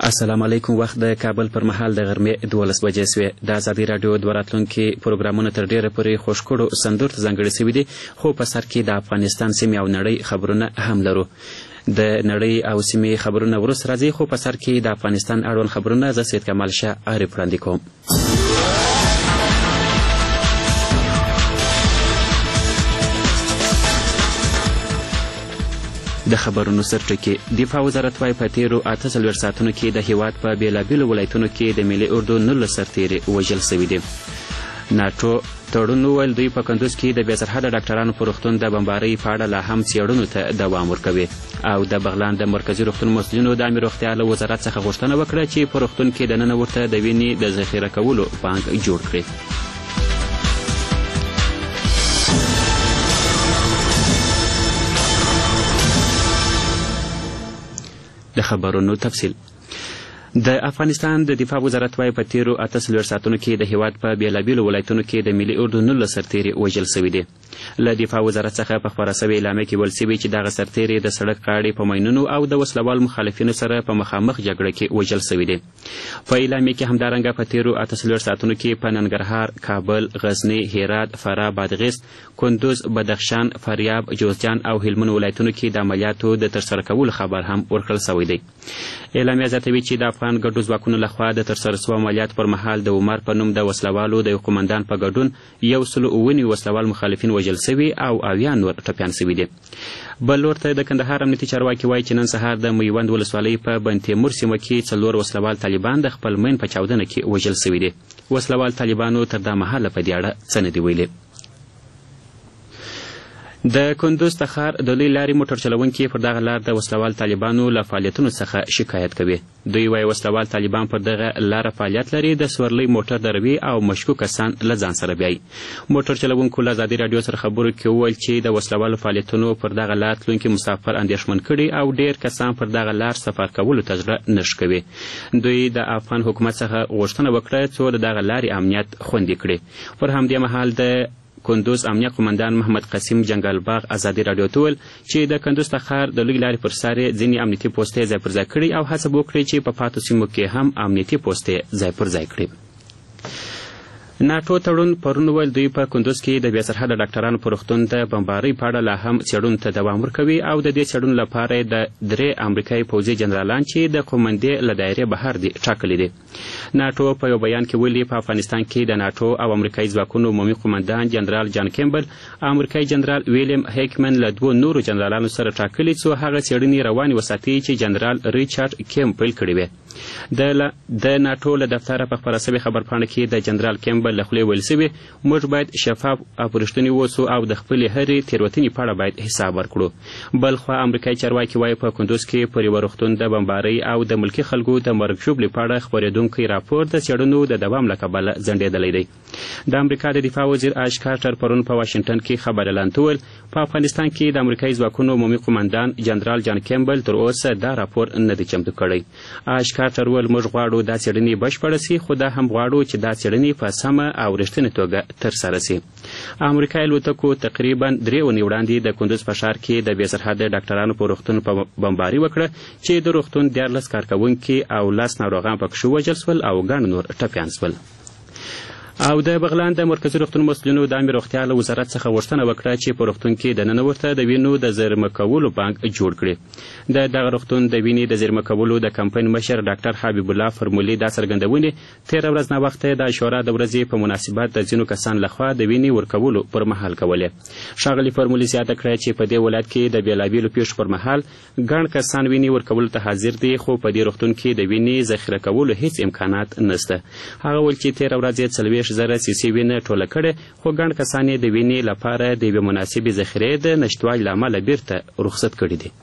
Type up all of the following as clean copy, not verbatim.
السلام علیکم. وخت د کابل پر مهال د غرمې 12 بجې سوې. د ازادي راډیو د راتلونکي پروګرامونه تر ډیره پورې خوشکړو سندور ته ځانګړي سوي دي، خو په سر کې د افغانستان سیمې او نړۍ خبرونه هم لرو. د نړۍ او سیمې خبرونه وروسته راځي، خو په سر کې د افغانستان اړوند خبرونه زه سید کمال شاه عارف وړاندې کوم. د خبرونو سرټکي. دفاع وزارت وايي په تیرو 48 ساعتونو کې د هیواد په بیلابیلو ولایتونو کې د ملي اردو 19 سرتیري وژل سوي دي. ناټو تړون وویل دوی په کندوز کې د بېسرحده ډاکټرانو په روغتون د بمبارۍ په اړه لا هم څېړنو ته دوام ورکوي. او د بغلان د مرکزي روغتون مسؤلینو د عامې روغتیا له وزارت څخه غوښتنه وکړه چې په روغتون کې دننه ورته د وینې د ذخیره کولو بانک جوړ کړي. د خبرونو تفصیل. د افغانستان د دفاع وزارت وايي په تیرو 48 ساعتونو کې د هیواد په بیلابیلو ولایتونو کې د ملي اردو 19 سرتیري وژل سوي دي. له دفاع وزارت څخه په خپاره سوې اعلامیه کې ویل سوي چې دغه سرتیري د سړک غاړې په ماینونو او د وسلوال مخالفینو سره په مخامخ جګړه کې وژل سوي دي. په اعلامیه کې همدارنګه په تیرو 48 ساعتونو کې په ننګرهار، کابل، غزني، هرات، فراه، بادغیس، کندوز، بدخشان، فاریاب، جوزجان او هلمند ولایتونو کې د عملیاتو د ترسره کولو خبر هم ورکړل سوی دی. اعلامیه زیاتوي چې د افغان ګډو ځواکونو لخوا د ترسره سوو عملیات پر مهال د عمر په نوم د وسلوالو د یو قمندان په ګډون 109 وسلوال مخالفین وژل سوي او 80 نور ټپیان سوي دي. بل لور ته د کندهار امنیتي چارواکي وایي چې نن سهار د میوند ولسوالۍ په بن تیمور سیمه کې 4 وسلوال طالبان د خپل مین په چاودنه کې وژل سوي دي. وسلوال طالبانو تر دا مهاله په دې اړه څه نه دي ویلي. د کندوز تخار د لوی لارې موټر چلوونکي پر دغه لار د وسلوال طالبانو له فعالیتونو څخه شکایت کوي. دوی وایي وسلوال طالبان پر دغه لاره فعالیت لري، د سورلۍ موټر دروي او مشکوک کسان له ځان سره بیایي. موټر چلوونکو له ازادي راډیو سره خبرو کې وویل چې د وسلوالو فعالیتونو پر دغه لار تلونکي مسافر اندېښمن کړي او ډېر کسان پر دغه لار سفر کولو ته زړه نه ښه کوي. دوی د افغان حکومت څخه غوښتنه وکړه څو د دغه لارې امنیت خوندي کړي. پر همدې مهال د کندوز امنیه قمندان محمد قاسم جنګال باغ ازادي راډیو ته ویل چې د کندوز تخار د لوی لارې پر سر ځینې امنیتي پوستې ځای پر ځای کړي او هڅه به وکړي چې په پاتو سیمو کې هم امنیتي پوستې ځای پر ځای کړي. ناټو تړون پرون ویل دوی په کندوز کې د بېسرحده ډاکټرانو په روغتون د بمبارۍ په اړه لا هم څېړنو ته دوام ورکوي او د دې څېړنو لپاره د 3 امریکایي پوځي جنرالان چې د قومندې له دایرې بهر دي ټاکلي دي. ناټو په یو بیان کې ویلي په افغانستان کې د ناټو او امریکایي ځواکونو عمومي قومندان جنرال جان کیمبل، امریکایي جنرال ویلیم هیکمن له 2 نورو جنرالانو سره ټاکلي څو هغه څېړنې روانې وساتي چې جنرال ریچارډ کیم پیل کړې وې. د ناټو له دفتره په خپره سوې خبرپاڼه کې د جنرال کیمبل له خولې ویل سوي موږ باید شفاف او رښتوني اوسو او د خپلې هرې تېروتنې په اړه باید حساب ورکړو. بل خوا امریکایي چارواکي وایي په کندوز کې پر یوه روغتون د بمبارۍ او د ملکي خلکو د مرګ ژوبلې په اړه خپرېدونکی راپور د څېړنو د دوام له کبله ځنډېدلی دی. د امریکا د دفاع وزیر آش کارټر پرون په واشنګټن کې خبر اعلان ته وویل په افغانستان کې د امریکایي ځواکونو عمومي قمندان جنرال جان کیمبل تر اوسه دا راپور نه دی چمتو کړی. آش کارټر وویل موږ غواړو دا څېړنې بشپړه سي، خو دا هم غواړو چې دا څېړنې په سمه او رښتینې توګه ترسره سي. امریکایي الوتکو تقریبا 3 اونۍ وړاندې د کندوز په ښار کې د بېسرحده ډاکټرانو په روغتون په بمباري وکړه چې د روغتون 14 کارکوونکي او 10 ناروغان پکښې وژل سول او ګڼ نور ټپیان سول. او د بغلان د مرکزي روغتون مسؤلینو د عامې روغتیا له وزارت څخه غوښتنه وکړه چې په روغتون کې دننه ورته د وینو د زیرمه کولو بانک جوړ کړي. د دغه روغتون د وینې د زیرمه کولو د کمپاین مشر ډاکټر حبیب الله فرمولي دا څرګندونې تېره ورځ ناوخته د عاشورا د ورځې په مناسبت د ځینو کسان لخوا د وینې ورکولو پر مهال کولې. ښاغلي فرمولي زیاته کړه چې په دې ولایت کې د بېلابېلو پیښو پر مهال ګڼ کسان وینې ورکولو ته حاضر دي، خو په دې روغتون کې د وینې ذخیره کولو هیڅ امکانات نشته. هغه ویل چې تېره ورځ یې 40,000 سیسي وینه ټوله کړې، خو ګڼ کسان یې د وینې لپاره د یوې مناسبې ذخیرې د نشتوالي له امله بیرته رخصت کړي دي.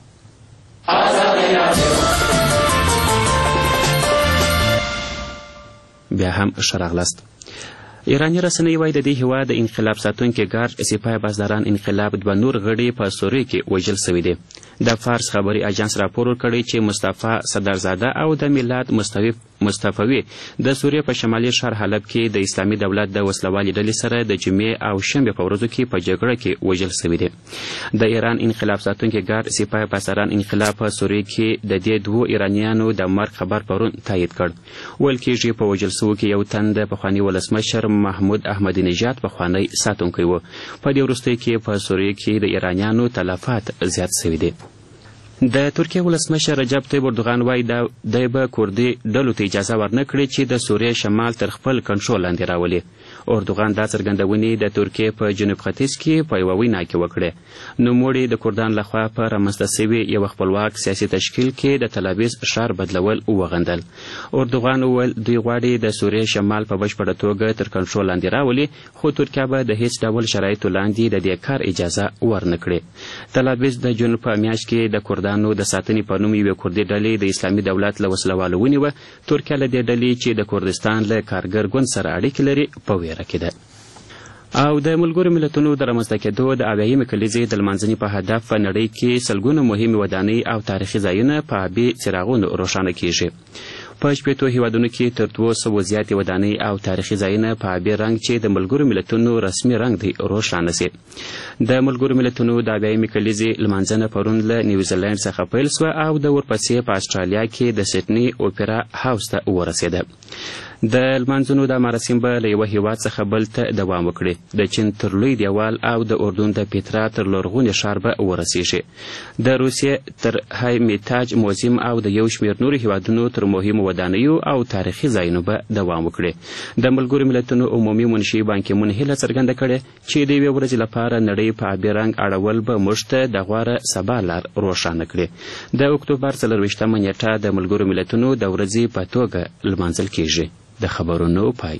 بیا هم ښه راغلاست. ایراني رسنۍ وایي د دې هېواد د انقلاب ساتونکي ګارد سپاه بازداران انقلاب 2 نور غړي په سوریو کې وژل سوي دي. د فارس خبري اژانس راپور ورکړی چې مصطفی صدرزاده او د میلاد مصطفوي د سوریې په شمالي ښار حلب کې د اسلامي دولت د وسلوالې ډلې سره د جمعې او شنبې په ورځو کې په جګړه کې وژل سوي دي. د ایران انقلاب ساتونکي ګارد سپاه پاسداران انقلاب په سوریې کې د دې دوو ایرانیانو د مرګ خبر پرون تایید کړ. ویل کېږي په وژل سوو کې یو تن د پخواني ولسمشر محمود احمدي نژاد پخوانی ساتونکی و. په دې وروستیو کې په سوریې کې د ایرانیانو تلفات زیات سوي دي. د ترکیې ولسمشر رجب طیب اردوغان وایي دی به کردي ډلو ته اجازه ورنه کړي چې د سوریې شمال تر خپل کنټرول لاندې راولي. اردوغان دا څرګندونې د ترکیې په جنوب ختیځ کې په یوه وینا کې وکړې. نوموړي د کردانو لخوا په رامنځته سوي یو خپلواک سیاسي تشکیل کې د تلابیز ښار بدلول وغندل. اردوغان وویل دوی غواړي د سوریې شمال په بشپړه توګه تر کنټرول لاندې راولي، خو ترکیه به د هیڅ ډول شرایطو لاندې د دې کار اجازه ورنه کړي. تلابیز د جون په میاشت کې د کردانو د ساتنې په نوم یوې کردي ډلې د اسلامي دولت له وسلوالو ونیوه. ترکیه له دې ډلې چې د کردستان له کارګر ګوند سره اړیکې لري په ویره کې ده. او د ملګرو ملتونو د رامنځته کېدو د اویایمې کلیزې د لمانځنې په هدف په نړۍ کې سلګونه مهمې ودانۍ او تاریخي ځایونه په آبي څراغونو روښانه کیږي. په 80 هیوادونو کې تر 200 زیاتې ودانۍ او تاریخي ځایونه په آبي رنګ چې د ملګرو ملتونو رسمي رنګ دی روښانه سي. د ملګرو ملتونو د اویایمې کلیزې لمانځنه پرون له نیوزیلینډ څخه پیل سوه او د ورپسې په اسټرالیا کې د سیډني اوپرا هاوس ته ورسېده. د لمانځنو دا مراسم به له یوه هیواد څخه بل ته دوام وکړي. د چین تر لوی دیوال او د اردن د پیترا تر لرغوني ښار به ورسیږي. د روسیې تر های میتاج موزیم او د یو شمېر نورو هیوادونو تر مهمو ودانیو او تاریخي ځایونو به دوام وکړي. د ملګرو ملتونو عمومي منشي بان کی مون هیله څرګنده کړې چې د یوې ورځې لپاره نړۍ په آبي رنګ اړول به موږ ته د غوره سبا لار روښانه کړي. د اکتوبر 24مه نیټه د ملګرو ملتونو د ورځې په توګه لمانځل کیږي. د خبرونو پای.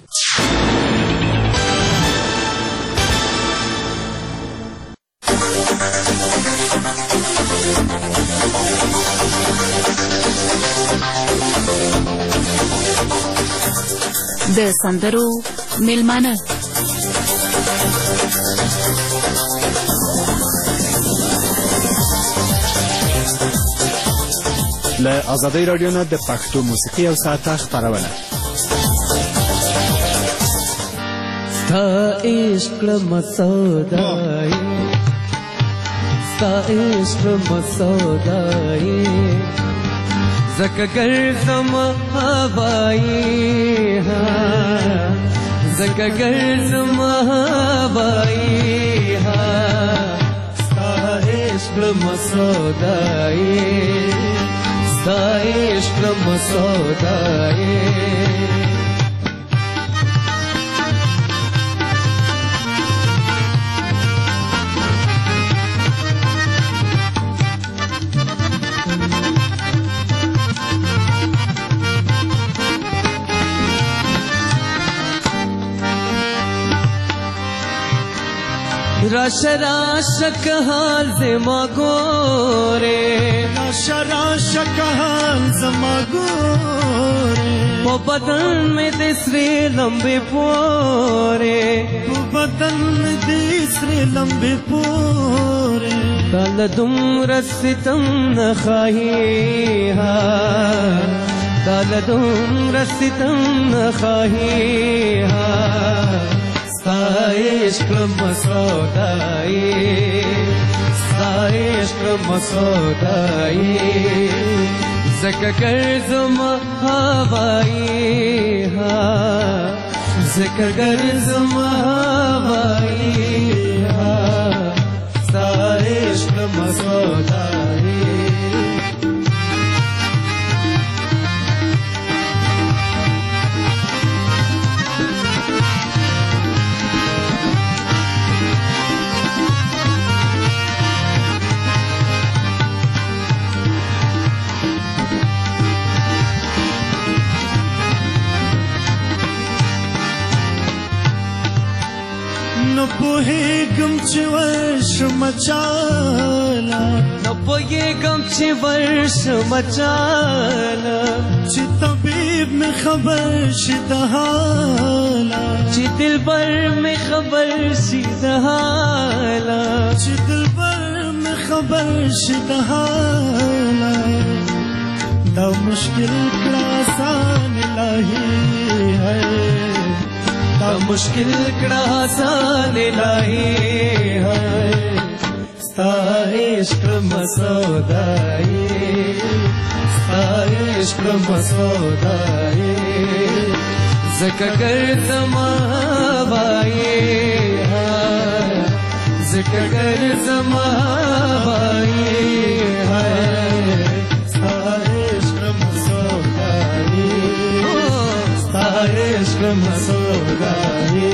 د سندرو میلمانه له آزادۍ راډیو نه د پښتو موسیقي او ساعته خپرونه. ستا عشق مسودای ستا عشق مسودای زکه ګرځم هوایی زکه ګرځم هوایی ستا عشق مسودای ستا عشق مسودای راشه راشه که حال زما گوره راشه راشه که حال زما گوره په بدن میں دسری لمبے پورے په بدن میں دسری لمبے پورے تال دمر ستم نخواهی تال دمر ستم نخواهی ستا عشق مسودای ستا عشق مسودای زکه ګرځم هوایی زکه ګرځم هوایی ستا عشق مسودای نه پوهېږم چې ورشم چاله نه پوهېږم چې ورشم چاله چې طبیب مې خبر شي د حاله چې دلبر مې خبر شي د حاله چې دلبر مې خبر شده حاله دا مشکل کړه آسان الهی ہے دا مشکل کړه آسان الهی ہے ستا عشق مسودای ستا عشق مسودای زکه ګرځم وای زکه ګرځم وای ستا عشق مسودای ستا عشق مسودای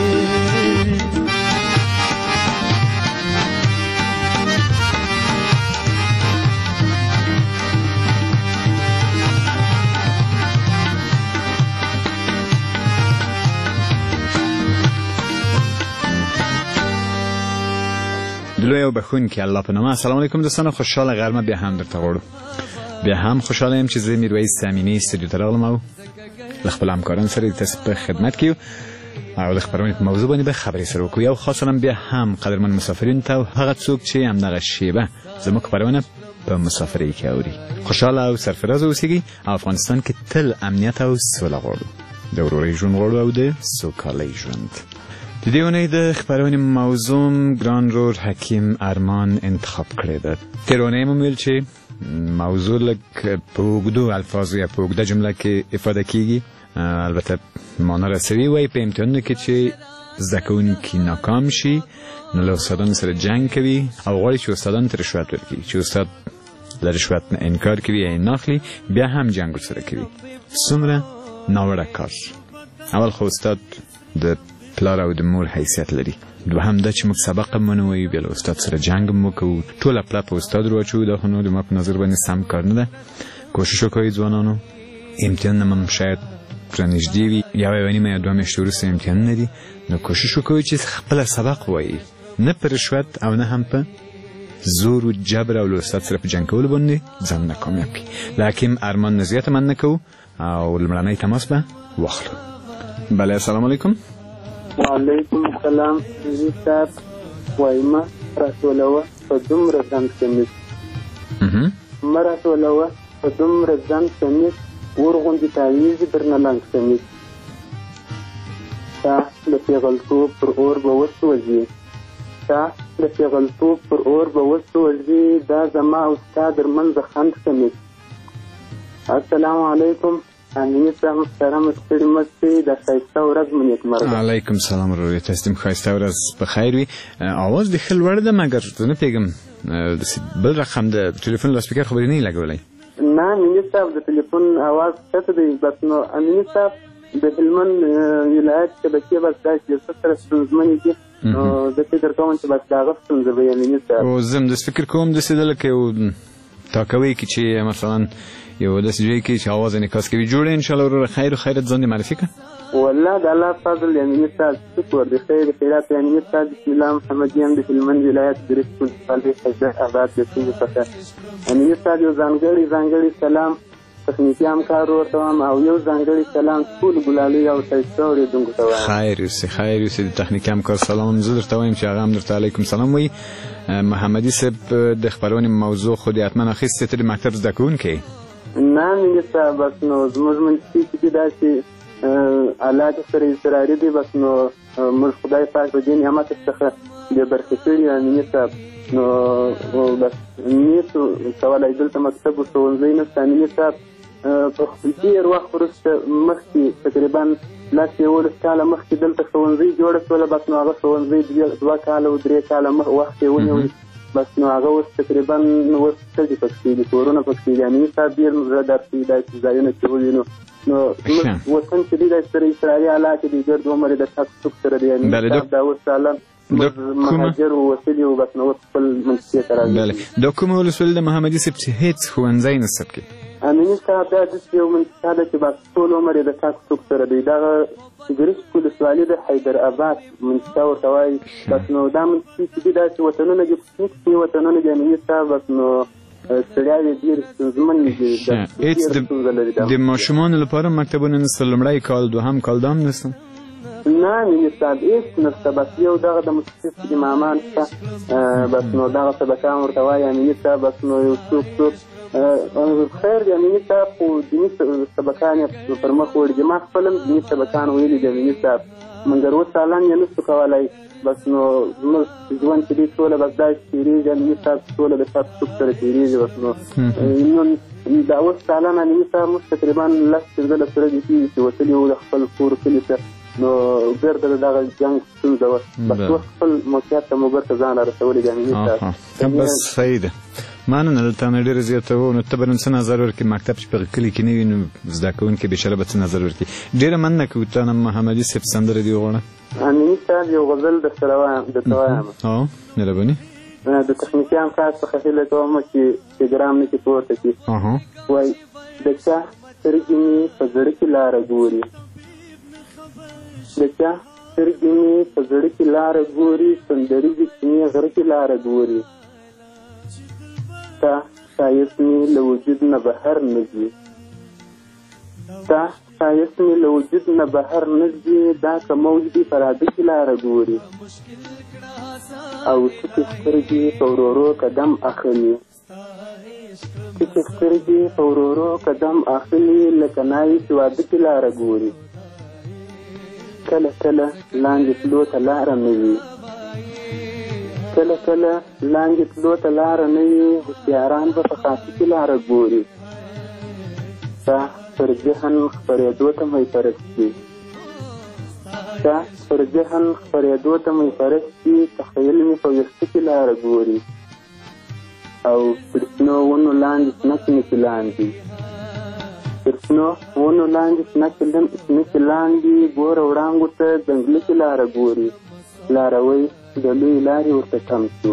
دلوی او بخونکی الله په نامه. السلام علیکم دوستان، خوشحال غرمه بیا هم درته غواړو. بیا هم خوشحاله یم چې زه میرویس امینی استودیو ته راغلم او له خپلو همکارانو سره تاسو په خدمت کې یو او د خپرونې په موضوع باندې به خبرې سره وکړو. یو خاص سلام بیا هم قدرمن مسافرینو ته او هغه څوک چې همدغه شیبه زموږ خپرونه په مسافرۍ کې اوري. خوشحاله او سرفراز اوسئ او افغانستان کې تل امنیت او سوله غواړو، د ورورۍ ژوند غواړو او د سوکالۍ ژوند. د دې اونۍ د خپرونې موضوع ګران رور حکیم ارمان انتخاب کړې ده. تېره اونۍ مو ویل چې موضوع لږ په اوږدو الفاظو یا په اوږده جمله کې افاده کېږي، البته معنا رسوي وایي په امتحانونو کې چې زده کوونکي ناکام شي نو له استادانو سره جنګ کوي او غواړي چې استادانو ته رشوت ورکړي، چې استاد له رشوت نه انکار کوي یا یې نه اخلي بیا هم جنګ ورسره کوي. څومره ناوړه کار. اول خو استاد د پلار او د مور حیثیت لري، دوهم دا چې موږ سبق هم ونه وایو بیا له استاد سره جنګ هم وکړو، ټوله پله په استاد واچوو. دا خو نو زما په نظر باندې سم کار نه ده. کوشش وکړئ ځوانانو، امتحانونه هم شاید رانږدې وي، یوه نیمه یا دوه میاشتې وروسته امتحانونه دي، نو کوشش وکړئ چې خپله سبق ووایي، نه په رشوت او نه هم په زور و جبر او له استاد سره په جنګ کولو باندې ځان ناکامیاب کړي. له حکیم ارمان نه زیاته من نه کوو او لومړنی تماس به واخلو. بله السلام علیکم. وعلیکم السلام. زه صاحب وایمه راټولوه په دومره ځنډ کمیس مه راټولوه په دومره ځنډ کمیس ورغوندې تاویږي درنه لنډ کمیس تا د پیغلتوب پر اور به وسوځي تا د پیغلتوب پر اور به وسوځي دا زما او ستا در منځه خنډ کمیس. السلام علیکم. امینی صاحب محترم ستړي مه شئ، د ښایسته ورځ مو نیکمرغه. علیکم سلام ورورې، تاسو ته ښایسته ورځ په خیر وي. اواز دې ښه لوړ ده مګر زه نه پوهېږم بل رقم د ټلیفون لاسپیکر خبرې نه یې لګولی؟ نه امینی صاحب د ټلیفون اواز ښه دی، بس نو امینی صاحب د هلمند ولایت شبکې بس داسې یو څه سره ستونزمنې دي، نو زه فکر کوم چې بس د هغه ستونزه به امینی صاحب. او زه هم داسې فکر کوم داسې ده لکه یو ټاکوی کې چې مثلا یو داسې ځای کې چې اواز انعکاس کوي. جوړه انشاءالله وروره خیر و خیرت ځان دې معرفي کړه. والله د الله فضل امینی صاحب شکر د خیر خیرات امینی صاحب بسم الله محمد یم د هلمند ولایت درست ولسوالۍ حیدر آباد د سیمې څخه. امینی صاحب یو ځانګړی سلام تخنیکي همکار ورته وایم او یو ځانګړی سلام ټولو ګلالۍ او ښایسته اورېدونکو ته وایم. خیر اوسې د تخنیکي همکار سلام هم زه درته وایم چې هغه هم درته علیکم سلام وایي. محمدي صاحب د خپرونې موضوع خو دې حتما اخیستې، ته د مکتب زده کوونکی؟ نه امینی صاحب بس نو زموږ منځ کې دي داسې حالات سره اضطراري دي، بس نو موږ خدای پاک په دې نعمت څخه بې برخې کړي امینی صاحب، نو بس نشو کولی دلته مکتب و ښوونځی نشته امینی صاحب. په ډېر وخت وروسته مخکې تقریبا 10-11 کاله مخکې دلته ښوونځی جوړه شوله، بس نو هغه ښوونځی 2 کاله و 3 کاله وخت یې ونیوی، بس نو هغه اوس تقریبا اوس ښځې پکښې دي، کورونه پکښې دي. امیني صاحب ډېر زړه درد کوي داسې ځایونه چې ووینو، نو زموږ وطن چې دی داسې سره اسرائیلي حالات دي، ګرد عمر یې د ټک ټوک سره دی. امیني صاحب دا اوس سالم مهاجر ووتلي وو، بس نو اوس خپل منطقې ته راځي. دا کومه ولسوالي د محمدي صاحب چې هېڅ ښوونځی نسته پکې؟ امیني صاحب دا داسې یو منطقه ده چې بس ټول عمر یې د ټک ټوک سره دی. دغه ګرشک ولسوالي د حیدر آباد منطقه ورته وایي، بس نو دا منطقې چې دي داسې وطنونه دي، کوچني وطنونه دي امیني صاحب، بس نو سړیاوې ډېرې ستونزمنې دي. د ماشومانو لپاره مکتبونه نسته؟ لومړی کال دوهم کال دا هم نسته؟ نه مینې صاحب هېڅ نشته بس یو دغه د متخصص امامان شته بس نو دغه سبقان ورته وایي امیني صاحب بس نو یو څوک خیر دی امیني صاحب خو دیني سبقان یې پر مخ وړي دي ما خپل هم دیني سبقان ویلي دي امیني صاحب مګر اوس حالان یې نشو کولی بس نو زموږ ژوند چې دی ټوله بس دا تېرېږي امیني صاحب ټوله د چا په څوک سره تېرېږي بس نو دا اوس سالان امیني صاحب موږ تقریبا 10-15 ورځې کېږي چې وتلي وو د خپل کور کلي ته نو ګرده د دغه جنګ ستونزه وه بس اوس خپل موقعیت ته مو بېرته ځان را رسولی دی امیني صاحب بس صحیح ده مننه دلته نه ډېره زیاته وه نو ته به نن څه نظر ورکړې مکتب چې په کلي کې نه وي نو زده کوونکي بېچاره به څه نظر ورکړي ډېره مننه کوو تا نه محمدي صاحب سندره دې وغواړه امیني صاحب یو غزل درته وایم مهرباني د تخنیکیان کار څخه هیله کوم چې ټلګرام نه کښې پورته کړي وایي د چا سترګې مې په زړه کې لاره ګوري د چا سترګې مې په زړه کې لاره ګوري سندریزې چینې غره کې لاره ګوري تا ښایست مې له وجود نه بهر نه ځي تا ښایست مې له وجود نه بهر نه ځي دا که موج دي په راده کې لاره ګوري او ټکې سترګې په ورو قدم اخلي ټکې سترګې په ورو قدم اخلي لکه ناوې چې واده کې لاره ګوري کله کله لاندې تلو ته لاره نه وي کله کله لاندې تلو ته لاره نه وي هوښیاران به په خاصه کې لاره ګوري ستا پر ذهن خپرېدو ته مې پرستي ستا پر ذهن خپرېدو ته مې پرستي تخیل مې په ویښته کې لاره ګوري او پر شنو ونو لاندې سنکې مې کې لاندې پر شنو ونو لاندې سنکې لاندې ګوره وړانګو ته ځنګله کې لاره ګوري لاروی د لوی لارې ورته تم شو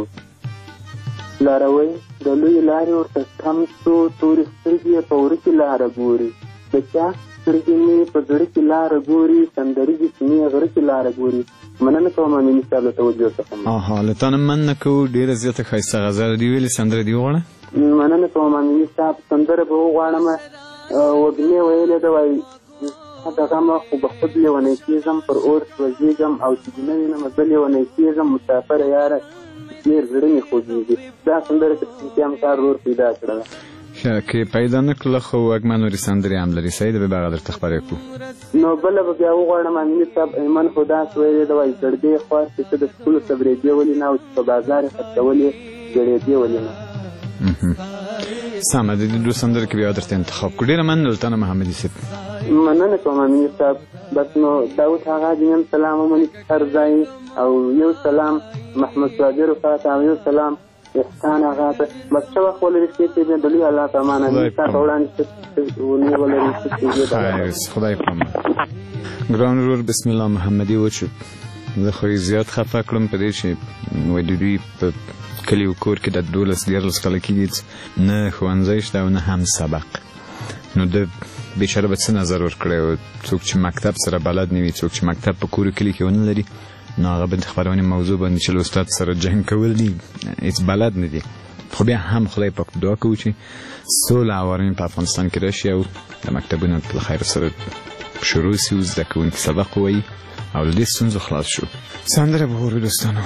لاروی د لوی لارې ورته تم شو تورې سترګې یې په وره کې لاره ګوري د چا سترګې مې په زړه کې لاره ګوري سندریزې چینې غره کې لاره ګوري مننه کوم امیني صاحب له توجه څخه له تا نه مننه کوو ډېره زیاته ښایسته غزل دې ویلې سندره دې وغواړه مننه کوم امیني صاحب سندره به وغواړم وږمې ویلې ده وایي دغه ما خو به خود لیونی کېږم پر اور سوځېږم او چې دې نه وینم زه لیونی کېږم مسافره یاره ډېر زړه مې خوږېږي دا سندره که تخنیکیان کار ورور پیدا کړله که پیدا نه کړله خو وږمه نورې سندرې هم لري صحیح ده به هغه درته خپرې کړو نو بله به بیا وغواړم امیني صاحب ایمن خو داسې ویلې ده وایي ګړدې خواست چې ته د سکولو صبرېدې ولې نه او چې په بازار یې خرڅولې ګړېدې ولې نه سمه د دې دوه سندرې کې بیا درته انتخاب کړو ډېره مننه له تا نه محمدي صاحب مننه کوم امیني صاحب بس نو داود هغه دین سلام ومني هر ځای او یو سلام محمد صابر فاته او یو سلام احسان هغه ته بس څه وخت ولري چې دې دلی الله تعالی نه تاسو وړاندې ونی ولري چې خدای پامه ګران ورور بسم الله محمدي وچو زه خو زیات خفه کړم په دې چې وای د دوی په کلی او کور کې د 12 کاله کېږي نه ښوونځی شته او نه هم سبق نو د بیچاره به څه نظر ورکړی او څوک چې مکتب سره بلد نه وي څوک چې مکتب په کور کلي کې ونه لري نو هغه به د خپرونې موضوع باندې چې له استاد سره جنګ کول دي هېڅ بلد نه دي خو بیا هم خدای پاک دعا کوو چې سوله او ارامي په افغانستان کې راشي او د مکتبونو له خیر سره شروع سي او زده کوونکي سبق ووایي او له دې ستونزو خلاص شو سندره به واورو دوستانو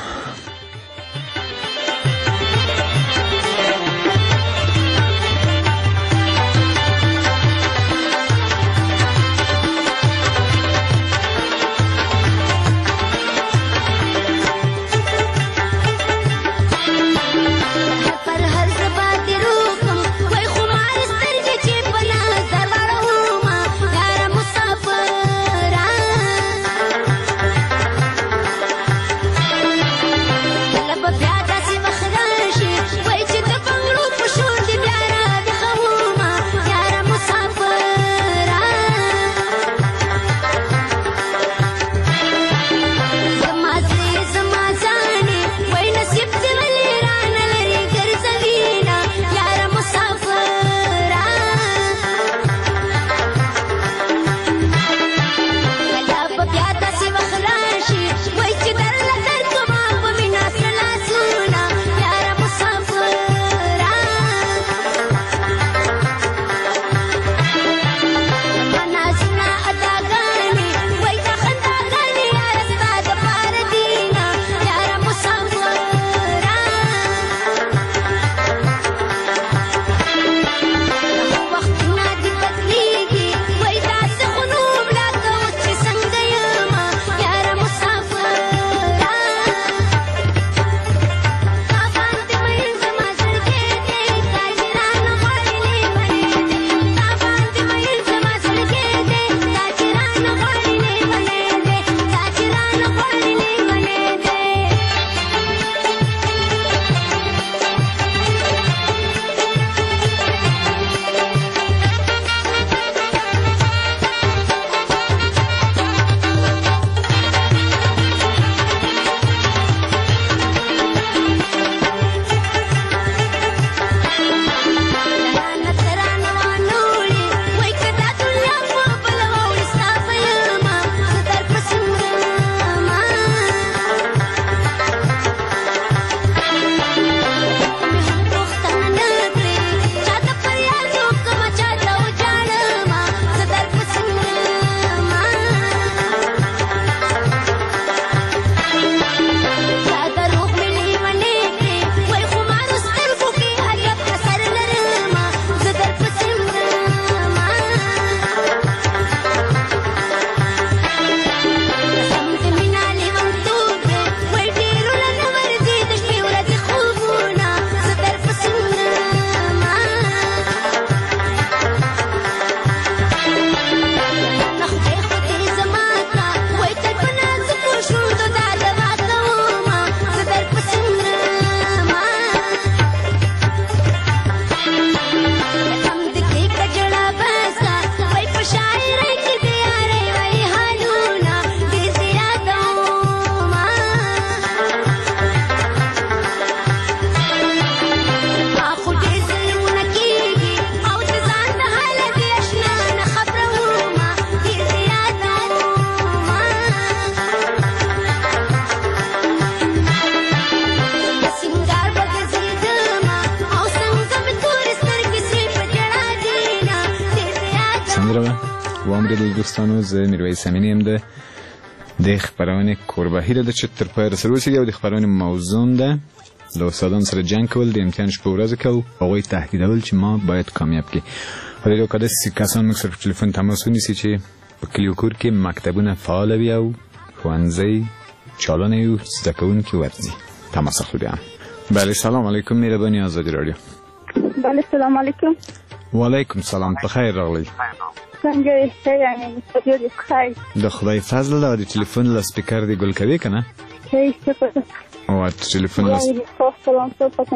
و اوریدل دوستانو زه میرویس امینی یم د خبرونه کوربهیره د چتر په رسولسي او د خبرونه موضوع ده د استادان سره جنگ کول د امتحانش په ورځ کې هغه تهدیدول چې ما باید کامیاب کی خو د کده کسان موږ سره په ټلیفون تماس ونیسي چې په کلیو کور کې مکتبونه فعال وي او ښوونځي چالانه یو زده کوونکي ورځي تماس اخلو. بله سلام علیکم مهربانی آزادی رادیو. بله سلام علیکم. و علیکم سلام بخیر راغلی. څنګه یې یعنی ستاسو د خیر د خدای فضل او د ټلیفون له سپیکر دی ګل کوي کنه هي څه او ټلیفون له سلام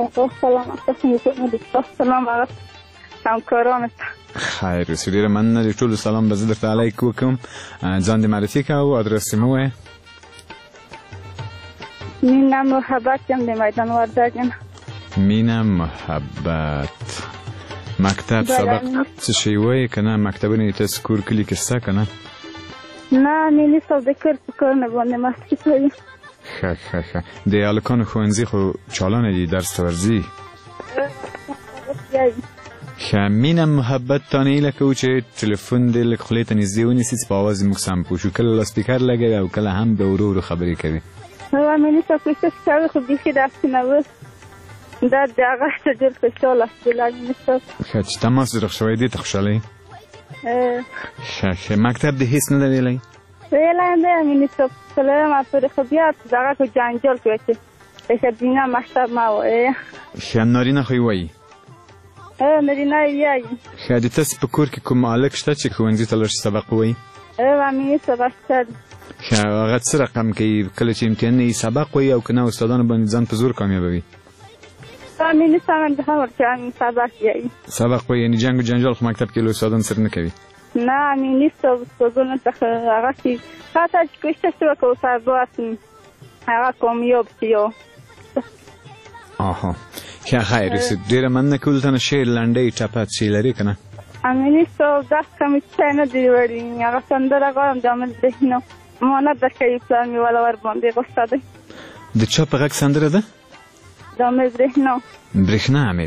همکارانو خیر رسیدره من د ټول سلام به درته علیکم وکم ځان دې معرفي کا او ادرس مو وای مینا محبت یم د میدان وردګ مینا محبت مکتب سبق څه شی وای کنه مکتبونه تاسو کور کلی کې څه کنه نه مینه صدقر کار نه باندې مسکی کوي ښه د الکان خوانزي خو چالانه دي درس ورزي مینا محبت تانه لکه چې ټلیفون دې لک خلیت نږدې ونیسي په आवाज موږ سم پوښو کله سپیکر لګي او کله هم به ورو خبرې کوي هو مینه تاسو څه خو به کې درس نه و دا دغه څه جوړ خوشاله بلانی نشته چې تماس در خوشاله دي ته خوشاله ښه مکتب دې هیڅ نه ویلای نه مینه تاسو سلام پر خبرات دغه کو جنجال کوي چې دینا مکتب ما وای نارینه خو وای نارینه یای د تاسو په کور کې کوم الک شته چې ښوونځي ته لږ سبق وای مینه سبق شته هغه څه رقم کوي کله چې امتحان یې سبق وای او کنه استادانو باندې ځان په زور کامیابوي مینه سامان د هغه چې سبق یای سبق وای یعنی جنگ و جنجال خو مکتب کې له استادان سره نه کوي نه مینه استادانو ته هغه چې خاطر کوشش وکړو سبق هغه کامیاب شيو آها که خیر رسید ډیره من کولتنه شعر لنډی ټپات شي لري کنه امینی سو داس کمی څنګه دی وړي هغه څنګه غواړم د عمل ذهنو مونږ د کوي پلان می ولا ور باندې غوښته د چا په غږ سندره ده د عمل ذهنو برېښنا عامل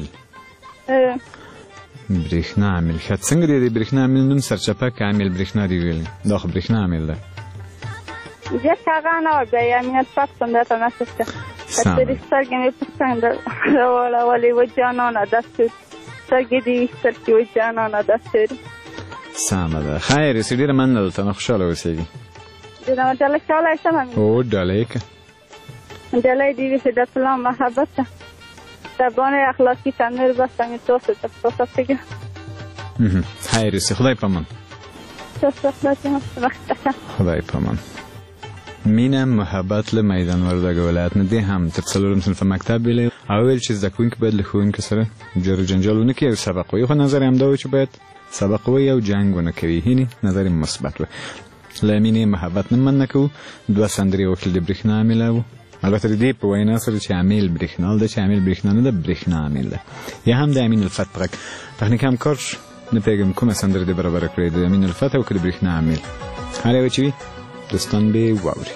برېښنا عامل خاط څنګه دی برېښنا عامل نوم سرچپه کامل برېښنا دی ویل دا خو برېښنا عامل ده یا څنګه نه وای امینت پات څنګه ته نشته اترې سترګې مې پسند ولا ولې وجانانه داسې سترګې دې سترګې وجانانه داسې سمه ده خیر سړي من دلته خوشاله اوسېږي دا ډله خوشاله سم او ډله کې ډله دې چې د سلام محبت ته باندې اخلاقی تنور بس مې تاسو ته تاسو ته خیر سي خدای پامان تاسو خدای پامان مینا محبت له میدان وردګ ولایت نه دی هم تر څلورم صنف مکتب ویل او ویل چې زده کوونکي باید له ښوونکي سره جر جنجال ونه کوي او سبق وایي خو نظر هم دا و چې باید سبق وایي او جنګ ونه کوي هینې نظر مثبت و له مینې محبت نه من نکوو دوه سندرې وکړل د برېښنا عامل و البته د دې په وینا سره چې عامل برېښنا ده چې عامل برېښنا نه ده برېښنا عامل ده یا هم د امین الفت په غږ تخنیک همکار نه پوهېږم کومه سندره دې برابره کړې د امین الفت او که د برېښنا عامل هر یوه چې وي دوستان به واوري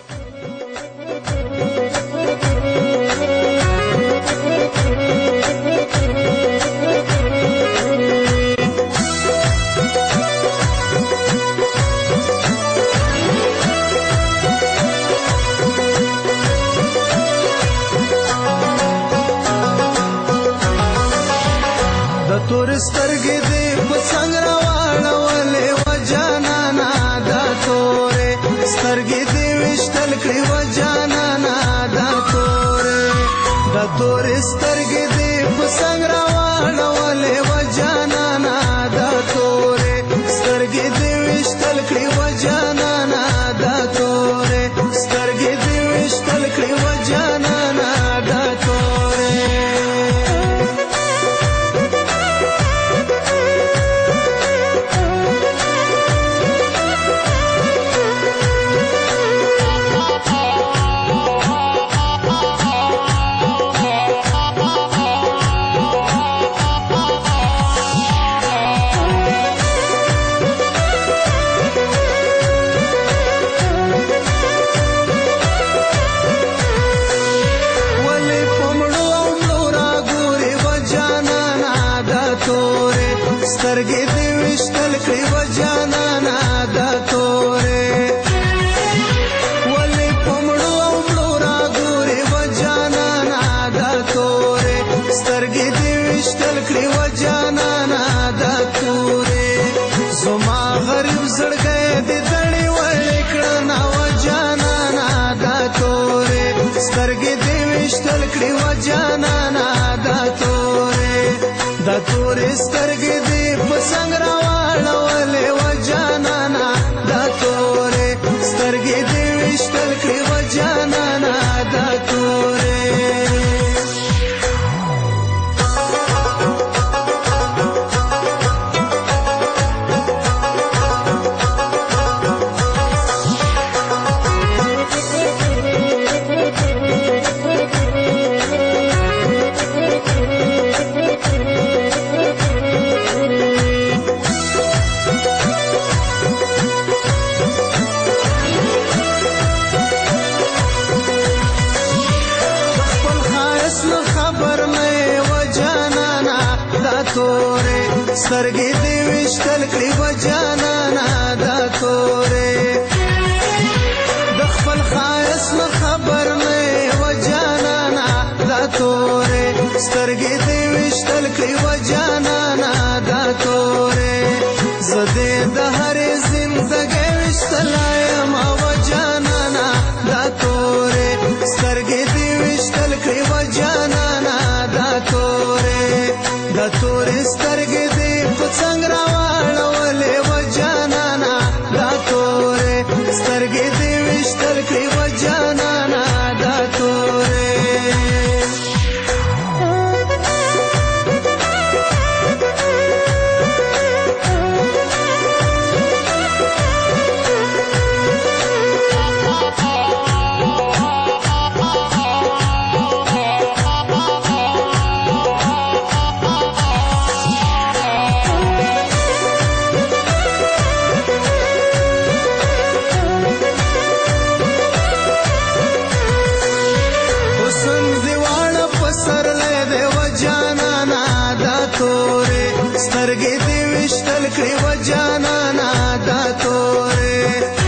د تور سترګې دې په څنګه راوړلې و جانانا دا تورې سترګې دې وشتل کړې و جانانا دا تورې سترګې دې په څنګه راوړلې و جانانا دا تورې سترګې دې وشتل کړې و جانانا دا تورې سترګې دې وشتل کړې و جانانا دا تورې سترګې دې وشتل کړې و جانانا دا تورې د خپل ښایست نه خبر نه و جانانا دا تورې سترګې دې وشتل کړې و جانانا دا تورې زه دې د هرې زندګۍ وشتلی یم و جانانا دا تورې سترګې دې وشتل کړې و جانانا دا تورې دا تورې سترګې دې په څنګ راواړولې و جانانا دا تورې سترګې دې وشتل کړې و جانانا دا تورې سترګې دې وشتل کړې و جانانا دا تورې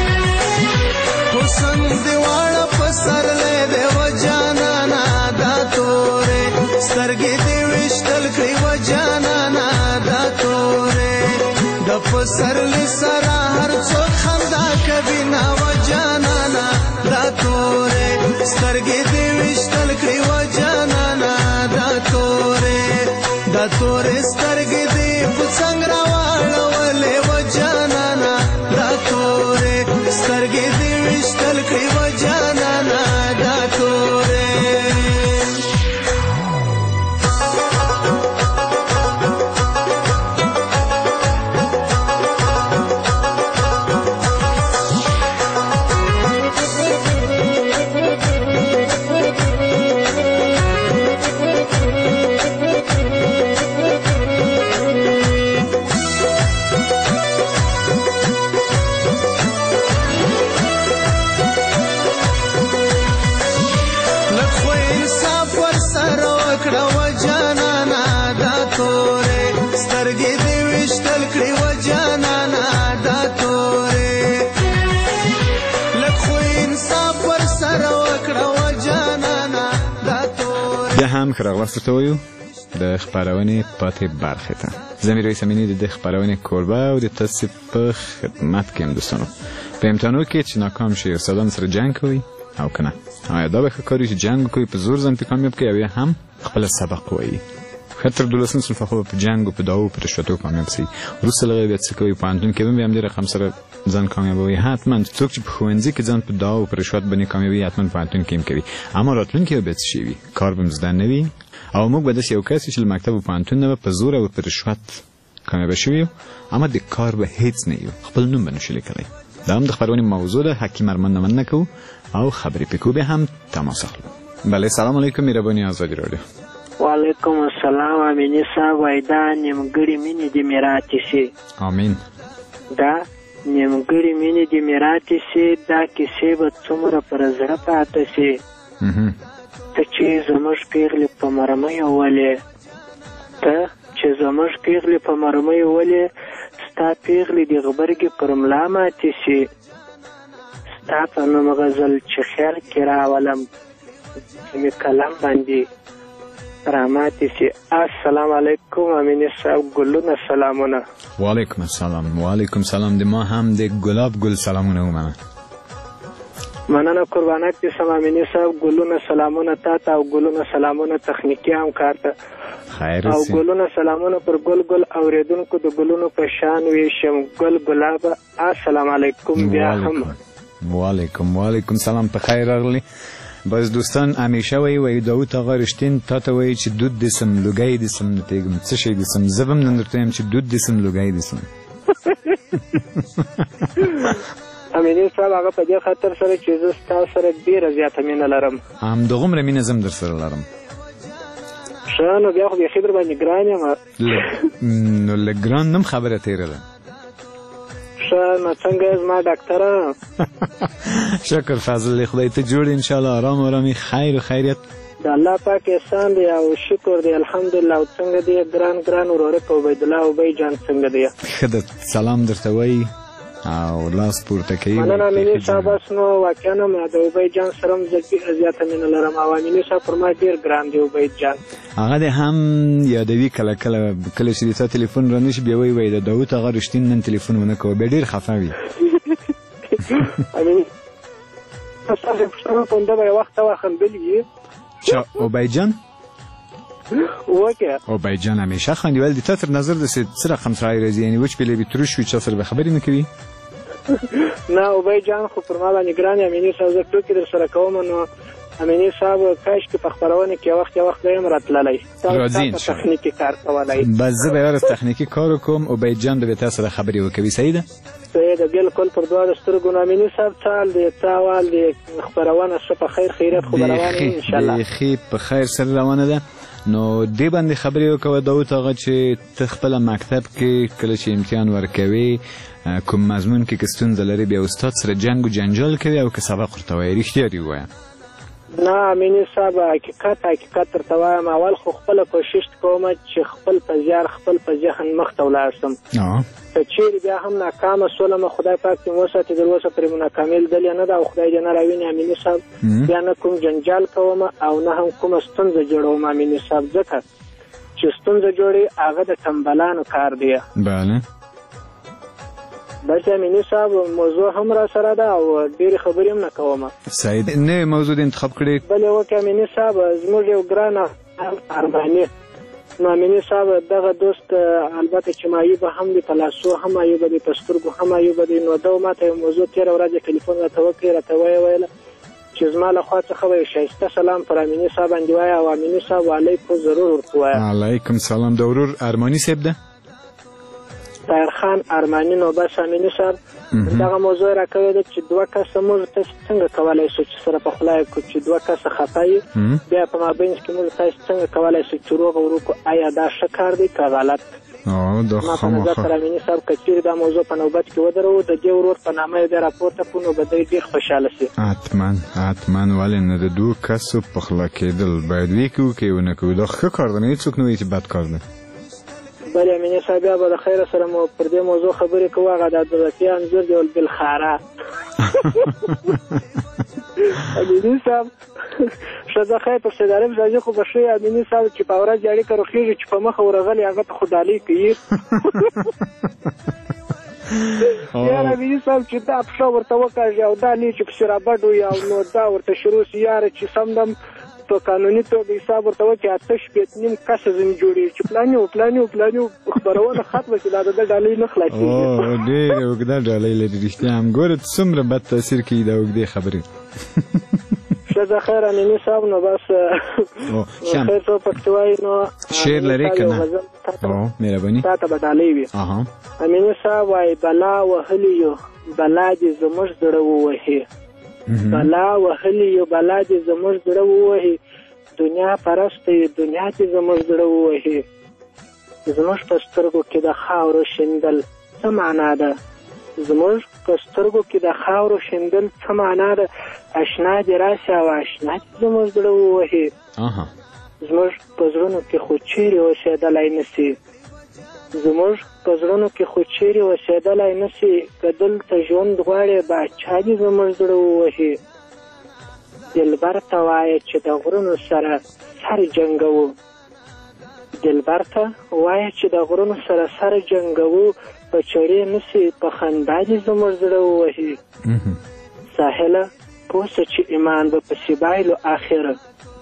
حسن دې واړه په سرلی دی و جانانا دا تورې سترګې دې وشتل کړې و جانانا دا تورې د پسرلی سره هر څوک خندا کوي نه و جانانا دا تورې سترګې دې وشتل کړې و جانانا دا تورې دا تورې سترګې دې په څنګ راواړولې و جانانا دا تورې سترګې دې وشتل کړې و جانانا دا تورې سترګې دې وشتل کړې و جانانا دا تورې لږ خو انصاف ورسره وکړه و جانانا دا تورې بیا هم ښه راغلاست ورته وایو د خپرونې پاتې برخې ته زه میرویس امیني د دې خپرونې کوربه او د تاسې په خدمت کې یم دوستانو په امتحانو کې چې ناکام شئ استادانو سره جنګ کوئ او که نه آیا دا به ښه کار وي چې جنګ وکړئ په زور ځان پرې کامیاب کړئ او یا هم خپله سبق ووایي ښه تر 12 صنفه خو په جنګ او په دعوو په رشوتو کامیاب سئ وروسته له هغې بیا څه کوئ پوهنتون کې به همدې رقم سره ځان کامیابوي حتما څوک چې په ښوونځي کې ځان په دعوو او په رشوت باندې کامیابوي حتما پوهنتون کې هم کوي اما راتلونکي به بیا څه شی وي کار به م زده نه وي او موږ به داسې یو کس چې له مکتب او پوهنتون نه به په زور او په رشوت کامیابه شوي یو اما د کار به هیڅ نه یو خپل نوم به نشو لیکلی دا هم د خپرونې موضوع ده حکیم ارمان نه کوو او خبرې پکې کوو بیا هم تماس اخلو بله سلام علیکم مهرباني ازادي راډیو وعلیکم السلام امینی صاحب وای دا نیمګړې مینې دې مې راتېسې امین دا نیمګړې مینې دې مې راتېسې دا کیسې به څومره پر زړه پاته سي ته چې زموږ پیغلې په مرمیو ولې ته چې زموږ پیغلې په مرمیو ولې ستا پیغلې دې غبرګې پر ملا ماتې سي ستا په نوم غزل چې خیال کې راولم چې مې قلم باندې رحماتي سي السلام علیکم امینی صاحب ګلونه سلامونه وعلیکم السلام وعلیکم سلام د ما هم د ګلاب ګل سلامونه ومنه مننه قربانک دې سم امینی صاحب ګلونه سلامونه تا ته او ګلونه سلامونه تخنیکی هم کار ته خیر او ګلونه سلامونه پر ګل ګل اوریدونکو د ګلونو په شان ویشم ګل ګلاب السلام علیکم بیا هم وعلیکم سلام په خیر راغلی باز دوستان همیشه وی داوود آقا رشتین تا ته وی چې دود دیسم لوګی دیسم نتیګم څه شي دیسم زبم نن درته یم چې دود دیسم لوګی دیسم امینی صاحب هغه په دې خاطر سره چې زه ستا سره ډېره زیاته مینه لرم همدغومره مینه زه هم در سره لرم ښه نو بیا خو بیخي در باندې ګران یم نو لږ ګران نم خبره تېره ده نو څنګه زما ډاکټره شکر فضل خدای ته جوړ ان شاء الله آرام خیر و خیریت د الله پاک احسان دی او شکر دی الحمدلله. او څنګه دی ګران ورورک عبیدالله اوبی جان څنګه دی؟ ښه ده، سلام درته وایي او لاس پورته کوي. مننه امیني صاحب. بس نو واقعا ما د اوبی جان سره هم زیاته مینه لرم او امیني صاحب پر ما ډېر ګران دی اوبی جان. هغه دې هم یادوي کله چې د تا تلیفون را نشي بیا وایي د داود هغه رښتین نن تلیفون ونه کوه، بیا ډېر خفه وي. امیني ستاسو پوښتنه پونده به یو وخت خندلي وي. چا اوبی جان؟ اوکې اوبی جان همیشه خندېول دي. تا تر نظر داسې څه رقم سړی راځي یعنې وچ پیلې به تروش وي چا سره به خبرې نه کوي؟ نه اوبی جان خو پر ما باندې ګران یې امیني صاحب. زه ټوکې در سره کوم نو امیني صاحب کاشکې په خپرونه کې یو وخت به یم راتللی راځي تخنیکي کار کولی. بس زه به یوه ورځ تخنیکي کار وکړم اوبی جان به تا سره خبرې وکوي. صحیح ده؟ صحیح ده بالکل پر دواړو سترګو. نو امیني صاحب څه حال دی څه احوال دی خپرونه څه په خیر خیریت خو به روانه وي انشاءالله؟ بیخي په خیر سره روانه ده. نو دې باندې خبرې وکوه داود هغه چې ته خپله مکتب کې کله چې امتحان ورکوې کوم مضمون کې که ستونزه لري بیا استاد سره جنګ و جنجال کوي او که سبق ورته وایې رښتیا دې ووایه. نه امیني صاحب حقیقت درته وایم اول خو خپله کوشش کوم چې خپل په زیار خپل په ذهن مخ ته ولاړ شم. که چیرې بیا هم ناکامه شولم خدای پاک دې وساتي تر اوسه پرې مو ناکامي لیدلې نه ده او خدای دې نه راویني امیني صاحب. بیا نه کوم جنجال کوم او نه هم کومه ستونزه جوړوم امیني صاحب ځکه چې ستونزه جوړي هغه د ټمبلانو کار دی. بله بس امیني صاحب موضوع هم را سره ده او ډېرې خبرې هم نه کوم. صحیح نوې موضوع دې انتخاب کړې؟ بلې وکړې امیني صاحب زموږ یو ګران ارماني نو امیني صاحب دغه دوست البته چې معیوبه هم دی په لاسو هم معیوبه دی په سترګو هم معیوبه دی. نو ده ما ته یو موضوع تېره ورځ ټلیفون راته وکړې راته ویې ویله چې زما له خوا څخه به یو ښایسته سلام پر امیني صاحب باندې وایه او امیني صاحب علیکم ضرور ورته وایه. علیکم سلام. د ورور ارماني صاحب ده؟ طاهر خان ارماني. نو بس امیني صاحب دغه موضوع را کوي ده چې دوه کسه موږ تاسو څنګه کولی شو چې سره پخلی کړو چې دوه کسه خفه یي بیا په مابینځ کې موږ تاسو څنګه کولی شو چې روغه وروکړو آیا دا ښه کار دی که غلط؟ ما په نظر سره امیني صاحب که چیرې دا موضوع په نوبت کې ودرو د دې ورور په نامه یې بیا راپورته کړو نو به دی ډېر خوشحاله شي. حتما ولې نه د دوه کسو پخلا کېدل باید وکړو که یې ونه کړو دا ښه کار ده نه هېڅوک نه وایي چې بد کار ده. بله امیني صاحب بیا به د خیره سره مو پر دې موضوع خبرې کوو هغه د عبدالرفیع انځور دی بالخاره. امیني صاحب ښځه خیر پر سید عارف راځي خو به ښه امیني صاحب چې په ورځ اړیکه روښېږي چې په مخه ورغلي هغه ته خو ډالۍ کوي. یاره امیني صاحب چې دا پښه ورته وکاږي او دا لې چې پسې رابډ وي او نو دا ورته شروع سي یاره چې سمدم په قانوني توګه حساب ورته وکړي 8-9 کسه ځینې جوړېږي چې پلاني و خپرونه ختمه شي دا د ډالۍ نه خلاصېږي. ډېره اوږده ډالۍ لري رښتیا هم ګوره څومره بد تاثیر کوي دا اوږدې خبرې. ښځه خیر امیني صاحب نو بس خیر څو پښتو وایي نو شعر لرې که نه؟ مهرباني تا ته به ډالۍ وي. امیني صاحب وایي بلا وهلي یو بلا دې زموږ زړه ووهي بلا وهلي یو بلا دې زموږ زړه ووهي دنیا پرسته یو دنیا دې زموږ زړه ووهي زموږ په سترګو کې د خاورو شیندل څه معنا ده زموږ په سترګو کې د خاورو شیندل څه معنا ده اشنا دې راشي او اشنا دې زموږ زړه ووهي زموږ په زړونو کې خو چیرې اوسېدلی نه سي زموږ په زړونو کې خو چیرې اوسېدلی نه سي که دلته ژوند غواړې باچا دې زموږ زړه ووهي دلبر ته وایه چې د غرونو سره سر جنګوو دلبر ته وایه چې د غرونو سره سر جنګوو په چړې نه سي په خندا دې زموږ زړه ووهي ساحله پوه سه چې ایمان به پسې بایلو آخره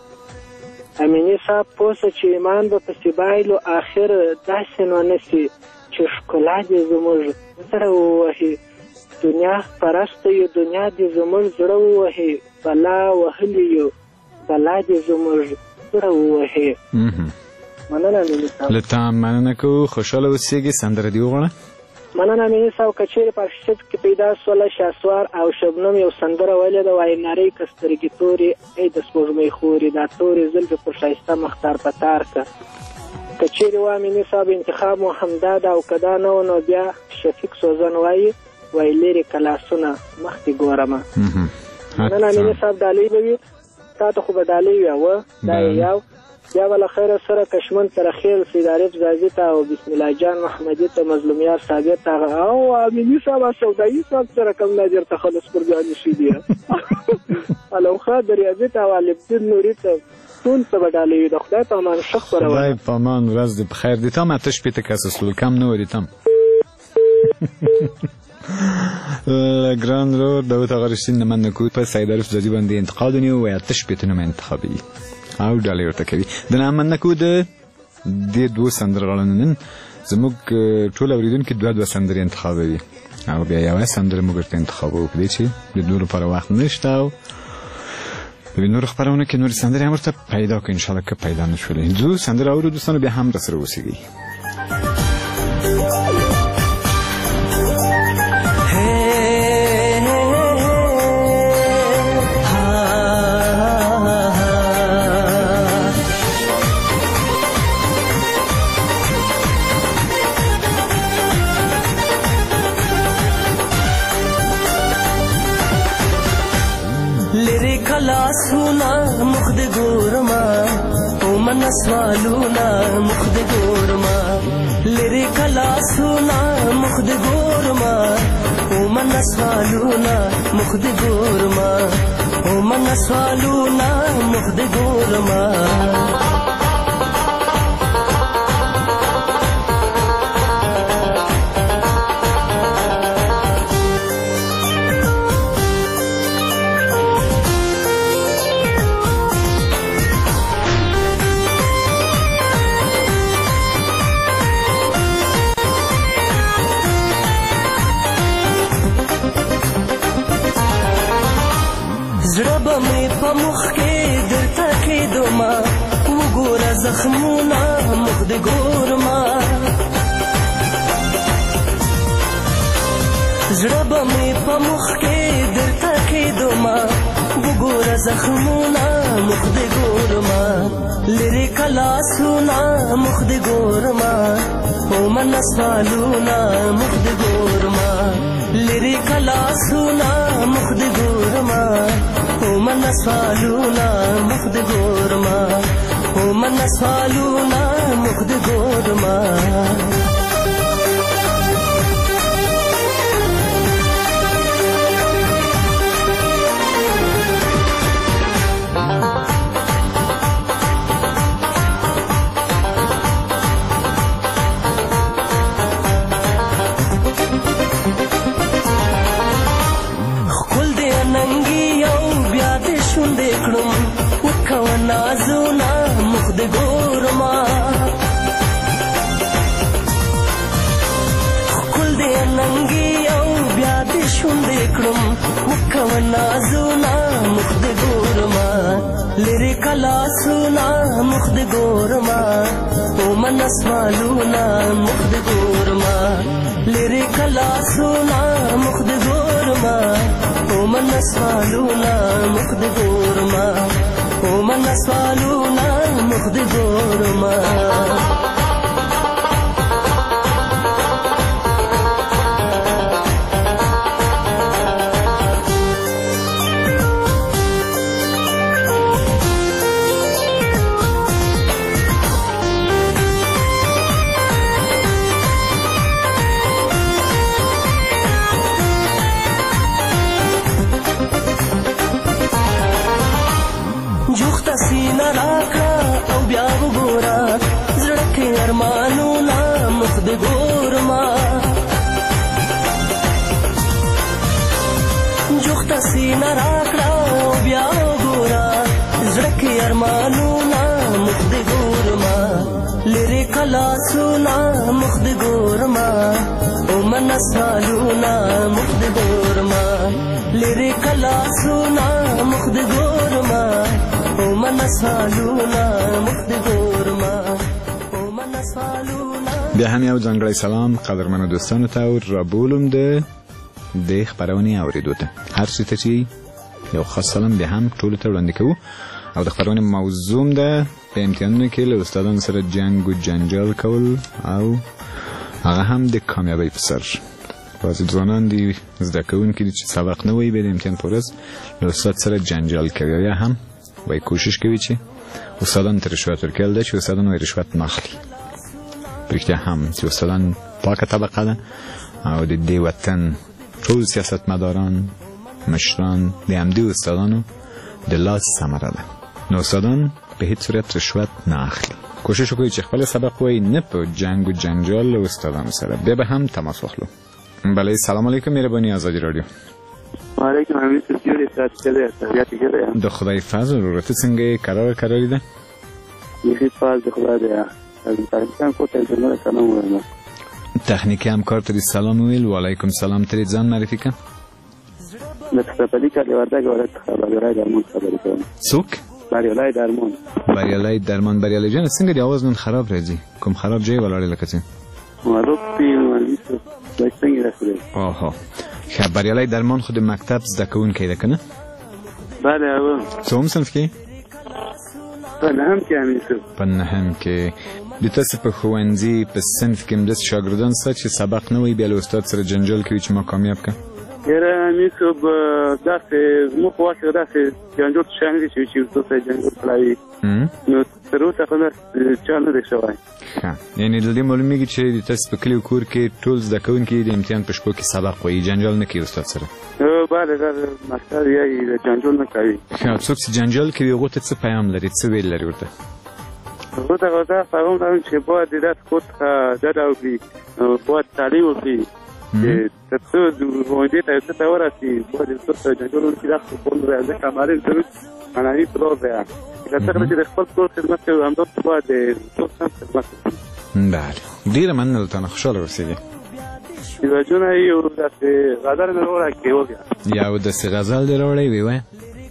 امیني صاحب پوه سه چې ایمان به پسې بایلو آخره داسې نو نه سي چې ښکلا دې زموږ زړه ووهي دنیا پرسته یو دنیا دې زموږ زړه ووهي بلا وهلي یو بلا دې زموږ زړه ووهي. مننه امیني صاحب. له تا مننه کوو خوشحاله اوسېږي سندره دې وغواړه. مننه امیني صاحب که چیرې په شب کې پیدا سوله شهسوار او شبنم یو سندره ویلې ده وایي نرۍ که سترګې تورې ای د سپوږمۍ خورې دا تورې زلفې پر ښایسته مختار په تار که که چیرې و امیني صاحب انتخاب مو همدا ده او که دا نه و نو بیا شفیق سوزن وایي لرې کلاسونه مخکې ګورمه. مننه امیني صاحب ډالۍ به وي تا ته خو به ډالۍ وه دا یو بیا به له خیره سره کشمن سره خیل سید عارف زازي ته او بسم الله جان محمدي ته مظلوم یار ثابت ته او امیني صاحب او سودایي صاحب سره کوم ناجر ته خلص پرګانې شي دي علم خان دریازي ته او الدین نوري ته ټول څه به ډالۍ وي د خدای په امان ښه خپروه خدای په امان ورځ دې په خیر دي تم اته شپېته کسه سلو کم نه وري تم ګران رود داود آقا رشتین د من نکود په سید عارف زازي باندې انتقاد ونیو و اته شپېته نومه انتخابوي او ډالۍ ورته کوي د نامن نکود دې دوه سندرغاړو نن زموږ ټول اوریدونکي دوه سندرې انتخابوي او بیا یوه سندره موږ ورته انتخابوو په دې چې د دوی لپاره وخت نشته او په نورو خپرونو کې نورې سندرې هم ورته پیدا کړو انشاءالله که پیدا نه شولې ځو سندره اورو دوستانو بیا هم راسره اوسېږئ سونا مخد گورما او من سوالونا مخد گورما لری کلا سونا مخد گورما او من سوالونا مخد گورما او من سوالونا مخد گورما زړه مې په مخ کې درته کېدما وګوره زخمونه مخ دې ګورما زړه مې په مخ کې درته کېدما وګوره زخمونه مخ دې ګورما لري کلا سونا مخ دې ګورما او من سوالونه مخ دې ګورما لري کلا سونا مخ دې ګورما او من سوالونا مخ دې ګورما او من سوالونا مخ دې ګورما نازونا مخ دې ګورما خپل دې ننګي او بیا دې شونډې کړم وکوه نازونا مخ دې ګورما لري کلا سونا مخ دې ګورما او من سوالونا مخ دې ګورما لري کلا سونا مخ دې ګورما او من سوالونا مخ دې ګورما او من سوالونا مخ دې ګورما سینه راکړه او بیا وګوره زړه کې ارمانونه مخ دې ګورما جوخته سینه راکړه او بیا وګوره زړه کې ارمانونه مخ دې ګورما لري کلا سونا مخ دې ګورما او من سوالونه مخ دې ګورما لري کلا سونا مخ دې ګورما او من سوالونا مخ دې ګورما او من سوالونا بیا هم یو ځانګړی سلام قدرمنو دوستانو ته رابولم د دې خپرونې اورېدو ته هر څه ته چې یو خاص سلام بیا هم ټولو ته وړاندې کوو او د خپرونې موضوع ده په امتحانونو کې له استادانو سره جنګ و جنجال کول او هغه هم د کامیابۍ په سر بعضې ځوانان دي زده کوونکي دي چې سبق نه وایي بیا د امتحان په ورځ له استاد سره جنجال کوي یا هم وای کوشش کوي چې استادان ته رشوت ورکول ده چې استادان وای رشوت ناخلي. پرېکته هم چې استادان پاکه طبقه ده او د دې وطن ټول سیاستمداران مشران د همدې استادانو د لاس ثمره ده. نو استادان به هیڅ صورت رشوت نه اخلي. کوشش وکړئ چې خپل سبق وایي نه په جنگ و جنجال له استادانو سره. بیا به هم تماس واخلو. بله سلام علیکم مهربانی آزادی رادیو. وعلیکم همین سیوری ساعت شده تربیتی شده د خدای فضل ورته څنګه قراری ده؟ یخی فضل خدا ده. از پاکستان کو تلفن سلام وایي. تخنیکی همکار ته سلام ویل. و علیکم سلام. ترې ځان معرفي کړه. مستقبلی کلی وردگ ولایت خبریالای درمان خبری کنم. څوک؟ بریالای درمان. بریالای درمان. بریالای جان څنګه دی आवाज نن خراب راځي؟ کوم خراب ځای ولاړ لکه څنګه؟ معروف پیل څنګه راځي؟ آها. خب بریالای درمان خود مکتب زده کوونکی ده کنه؟ بله او. څوم صنف کې؟ په نهم کې همیشه. په نهم کې د تاسو په ښوونځي په صنف کې مدرس شاګردان څه چې سبق نه وي بیا له استاد سره جنجال کوي چې ما کامیاب کړم. یاره همیشه داسې زموږ په وخت کې داسې جنجال شوی نه دی چې استاد سره جنجال کړی نو تر اوسه خو چا نه دی شوی. یعنی د دې معلومیږي چې د تاسو په کلي او کور کې ټول زده کوونکي د امتحان په شپو کې سبق وایي جنجال نه کوي استاد سره. بله مستر یې جنجال نه کوي. څوک چې جنجال کوي هغو ته څه پیام لري څه ویل لري ورته؟ هغو ته پیغام لرم چې باید د داسې کور څخه ډډه وکړي باید تعلیم وکړي تر څو ښوونځي ته یو څه ته ورسي باید د استاد سره جنجال ونه کړي دا خو کور دی ځکه مالي ضرورت معنوي پلور دی که څنګه چې د خپل کور خدمت کوي همداسې باید د استاد هم خدمت وکړي. بله ډېره مننه له تا نه خوشحاله اوسېږې. یوه جونه یو داسې غزل مې راوړی کې وبیا یو داسې غزل دې راوړی وی وایه.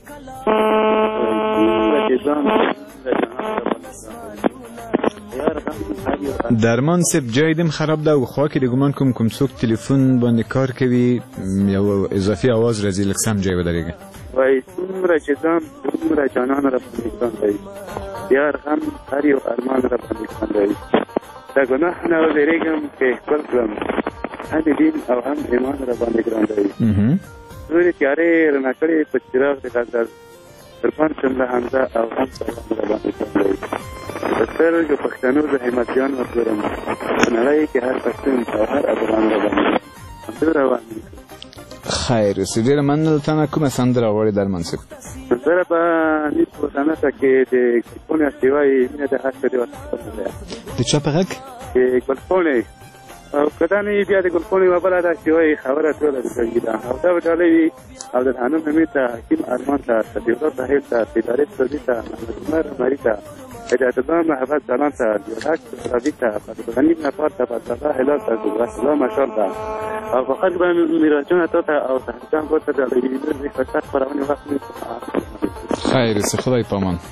درمان صاحب جای دم خراب ده و خوا کې د ګمان کوم څوک تلیفون باندې کار کوي یو اضافي आवाज راځي لږ سم جای ودرېږه. وایي څومره چې ځان دومره جانان را باندې ګران دی یار هم هر یو ارمان را باندې ګران دی د ګناه نه وېرېږم چې خپل کړم هم دین او هم ایمان را باندې ګران دی نورې تیارې رڼا کړې په چراغ د غزل قربان شم له حمزه او هم سلام را باندې ګران دی په سترګو پښتنو د همتیان ورګورم په نړۍ کې هر پښتون او هر افغان را باندې روان دی. خیر اوسې ډېره مننه له تا نه. کومه سندره غواړې درمان صاحب؟ سندره به نیت په سندره کې د ګلپاڼې استوایي مینه د هر کلي ورته ده. د چا په غږ؟ د ګلپاڼې او که دا نه وي بیا د ګلپاڼې یوه بله ده چې وایي خبره ټوله د زړګي ده او دا به ډالۍ وي او د حنون حمید ته حکیم ارمان ته صدیقالله صاحب ته سیدارې سعودي ته محمد عمر عمري ته هدایت الله محمد ځلان ته جوړک رابي ته غني نفار ته فضله هلال ته ګلبسله مشال ته او په خلک به میراجونه تا ته او صحبتان با ته ډالۍ وي د فرصت خپرونې وخت خیر اوسې خدای په امان.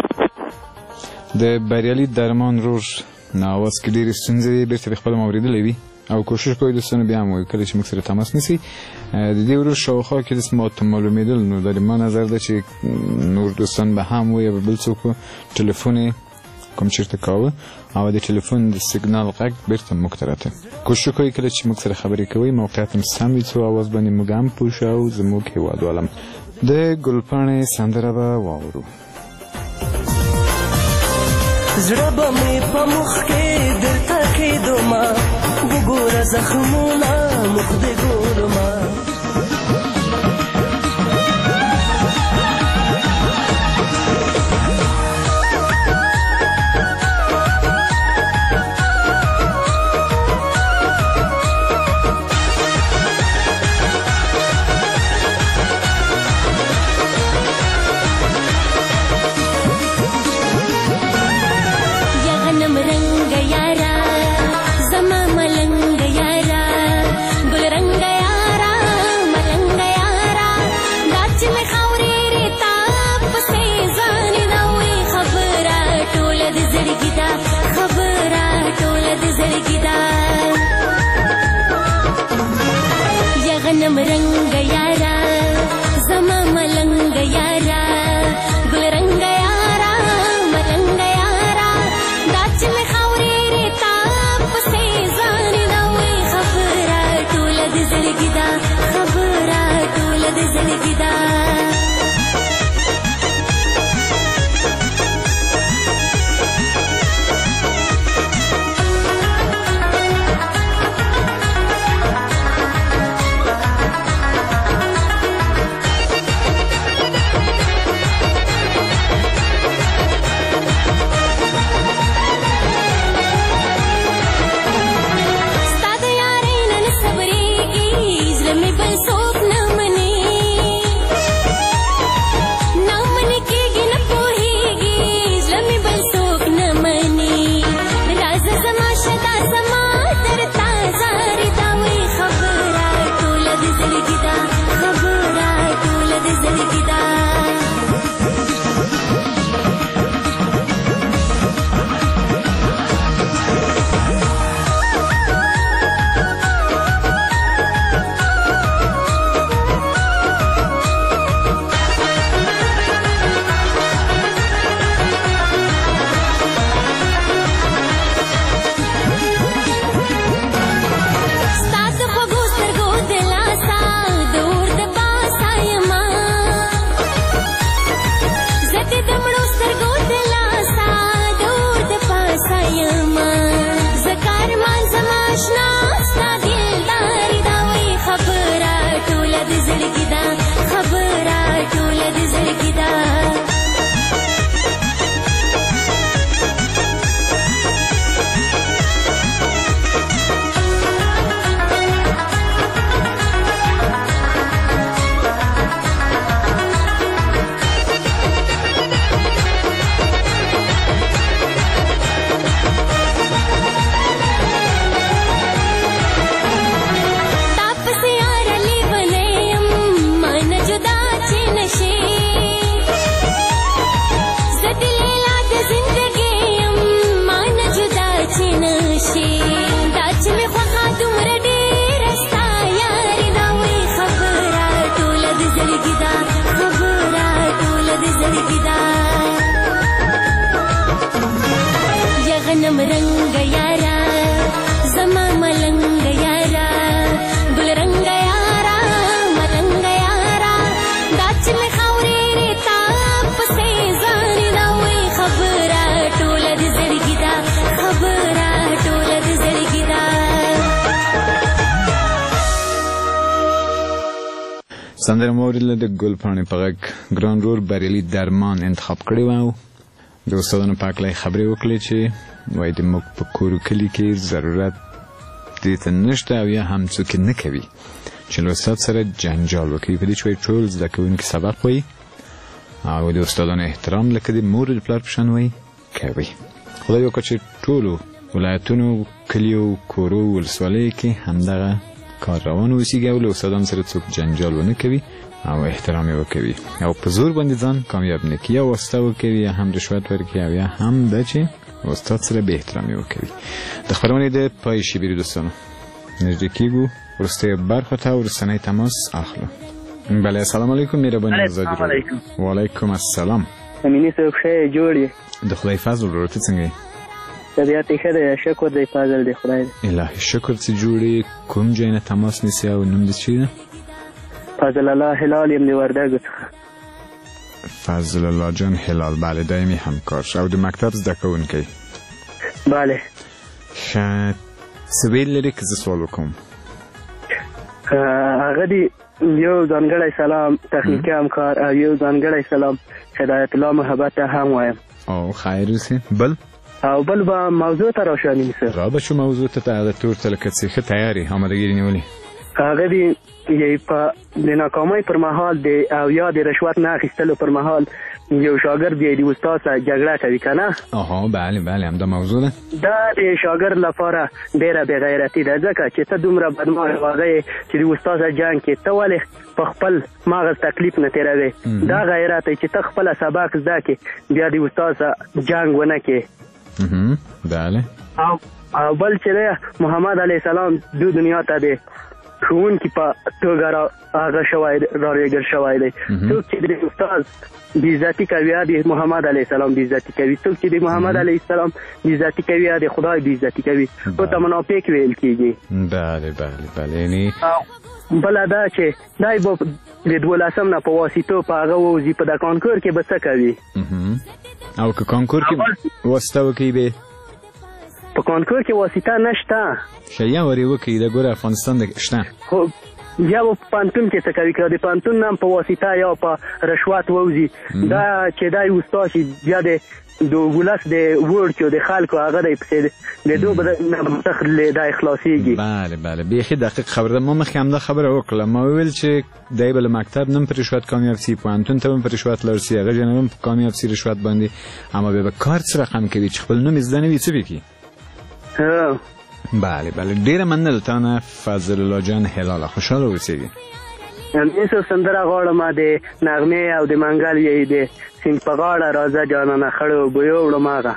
د بریالي درمان رور نه اواز کې ډېرې ستونزې دي بېرته د خپل اورېدلی وي او کوشش کوئ دوستانو بیا هم وایو کله چې موږ سره تماس نیسئ د دې ورور شاوخوا کې داسې ماته معلومېدل نو دا د ما نظر ده چې نور دوستان به هم وي یا بل څوک ټلیفون یې کوم چېرته کاوه او د ټلیفون د سیګنال غږ بېرته موږ ته راته کوشش کوئ کله چې موږ سره خبرې کوئ موقعیت هم سم وي څو اواز باندې موږ هم پوه شو او زموږ هېوادوال هم. د ګلپاڼې سندره به واورو. زړه به مې په مخ کې درته کښېږدمه وګوره زخمونه مخ دې ګورمه غنم رنگ یارا زما ملنگ یارا گل رنگ یارا ملنگ یارا داچ میں خوري ریتا پسې ځان نوې خبره ټول د زړګي دا خبره ټول د زړګي دا زړګي دا خبره ټوله د زړګي دا یا غنم رنگ یارا زما ملنګ یارا ګل رنگ یارا ملنګ یارا دا چې مې خاورې تا پسې ځان دا وې خبره ټوله د زړګي دا خبره ټوله د زړګي دا. سندره مو اوریدله د ګل پاڼې په غږ ګران رور بریالي درمان انتخاب کړی و او د استادانو په هکله یې خبرې وکړې چې وایي د موږ په کور و کلي کې ضرورت دې ته نشته او یا هم څوک نه کوي چې له استاد سره جنجال وکړي په دې چې وایي ټول زده کوونکي سبق وایي او د استادانو احترام لکه د مور د پلار په شان وایي کوي. خدای وکړه چې ټولو ولایتونو کلیو کورو ولسوالیو کې همدغه کار روان اوسیږي او له استادانو سره څوک جنجال ونه کوي او احترام یې وکوي او په زور باندې ځان کامیاب نه کړي یا واسطه وکوي یا هم رشوت ورکړي او یا هم دا چې استاد سره به احترامي وکوي. د خبرونې د پای شیبري دوستانو نږدې کېږو وروستۍ برخه ته وروستنی تماس اخلو. بله السلام علیکم مهرباني ازادي راډیو. وعلیکم السلام. امینی صاحب ښه جوړ یې؟ د خدای فضل ورور ته څنګه یې؟ طبیعت یې ښه دی شکر دی فضل دی خدای دی. الهي شکر چې جوړ یې. کوم ځای نه تماس نیسي او نوم دې څه دی؟ فضل الله هلال یم د وردګو څخه. فضل الله جان هلال بله دایمي همکار او د مکتب زده کوونکی. بله ښه څه ویل لري که زه سوال وکړم؟ هغه دی یو ځانګړی سلام تخنیکي همکار او یو ځانګړی سلام هدایت الله محبت ته هم وایم. او خیر اوسې. بل او بل به موضوع ته روښانیم سر. را به شو موضوع ته هغه تور ته لکه څه ښه تیارې آمادګي نیولې. هغه دی په د ناکامۍ پر مهال او یا د رشوت نه اخیستلو پر مهال یو شاګرد دی د استاد سره جګړه کوي که نه؟ آها بله بله همدا موضوع ده. دا د شاګرد لپاره ډېره بېغیرتي ده ځکه چې ته دومره بدماغه واغه یې چې د استاد سره جنګ کې ته ولې په خپل مغز تکلیف نه تېروې. دا غیرت دی چې ته خپله سبق زده کړې بیا د استاد سره جنګ ونه کړې. بله او بل چې دی محمد علیه السلام دو دنیا ته دی ښوونکي په توګه هغه شوی راریږل شوی دی. څوک چې د استاد بېعزتي کوي یا د محمد علیه السلام بېعزتي کوي. څوک چې د محمد علیه السلام بېعزتي کوي یا د خدای بېعزتي کوي او ته منافق ویل کېږي. بله بله بله یعنې بله دا چې دی به د 12 نه په واسطو په هغه ووځي په د کانکور کې به څه کوي؟ او که کانکور کې واسطه وکړي به په کانکور کې واسطه نشته. شیا ورې وکړي د ګوره افغانستان د شته خو یا به په پانتون کې څه کوي که د پانتون نه هم په واسطه یا په رشوت ووځي دا چې دی استاد چې بیا د ولس د وړکیو د خلکو هغه دی پسې د دو به دا خلاصېږي. بله بله بیخي دقیق خبره ده. ما مخکې همدا خبره وکړه ما وویل چې دی به له مکتب نه په رشوت کامیاب سي پوهنتون ته هم په رشوت لاړ سي هغه جانب هم کامیاب سي رشوت باندې اما بیا به کار څه رقم کوي چې خپل نوم یې زده نه وي څه وکړي. بله بله ډیره مننه له تا نه فضل الله جان هلاله خوشحاله اوسېږي. همدې څه سندره غواړم د نغمې او د منګل یې د سیند په غاړه راځه جانانه خړو بویو وړم هغه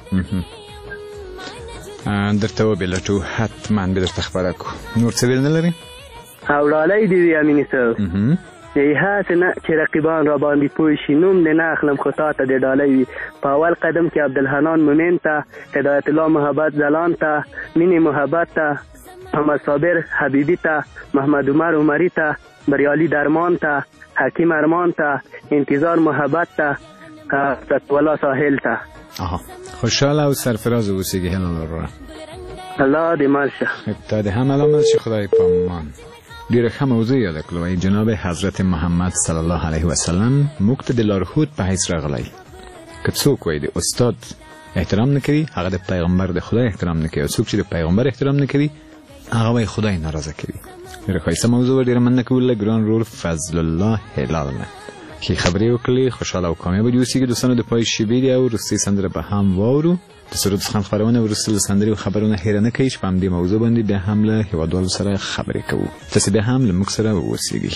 درته وبلټو حتما به درته خبره کو. نور څه ویل نه لري؟ او ډالۍ دې وي امیني صاحب هسې نه چې رقیبان را باندې پوه شي نوم دې نه اخلم خو تا ته د ډالۍ وي. په اول قدم کې عبدالحنان مومن ته هدایت الله محبت ځلان ته مینې محبت ته محمد صابر حبیبي ته محمد عمر عمري ته بریالي درمان ته حکیم ارمان ته انتظار محبت ته ستوالله ساحل ته. خوشحاله او سرفراز اوسېږي هلال وروره. الله دې مل شه. تا دې هم علامت شي خدای په امان. ډیره ښه موضوع یاده کړو. جناب حضرت محمد صلی الله علیه وسلم موږ ته د لارښود په حیث راغلی. که څوک وایي د استاد احترام نه کوي هغه د پیغمبر د خدای احترام نه کوي او څوک چې د پیغمبر احترام نه کوي هغه وایي خدای ناراضه کوي. ډیره ښایسته موضوع ډیره مننه کوو له ګران رور فضل الله هلال نه چې خبرې وکړلې. خوشحاله او کامیابه دې اوسېږي دوستانو. د پای شیبې دی او وروستۍ سندره به هم واورو. د سرود څخه خبرونه وروسته له سندرې او خبرونه هېره نه کوي چې په همدې موضوع باندې بیا هم له هېوادوالو سره خبرې کوو. تاسې بیا هم له موږ سره واوسېږئ.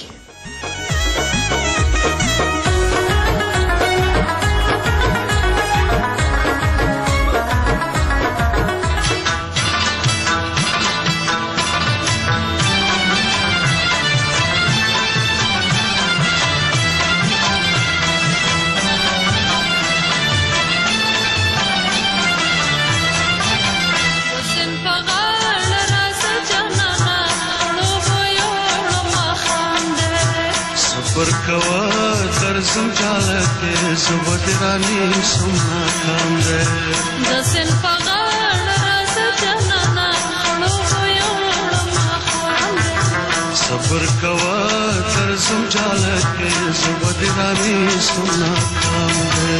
صبر کوا درځم چاله کې زه دې راني سم ناکام دی د سن په غاړه راځه جانانه خړو یوړم ماښام دی صبر کوا درځم چاله کې زه دې راني سم ناکام دی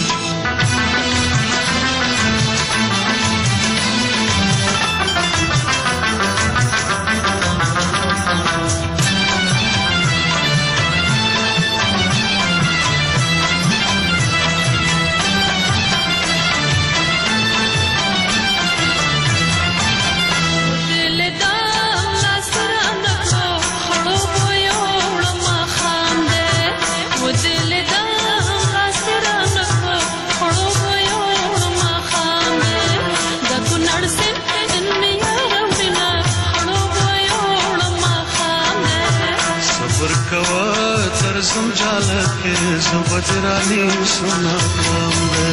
درځم چاله کې زه دې راني سم ناکام دی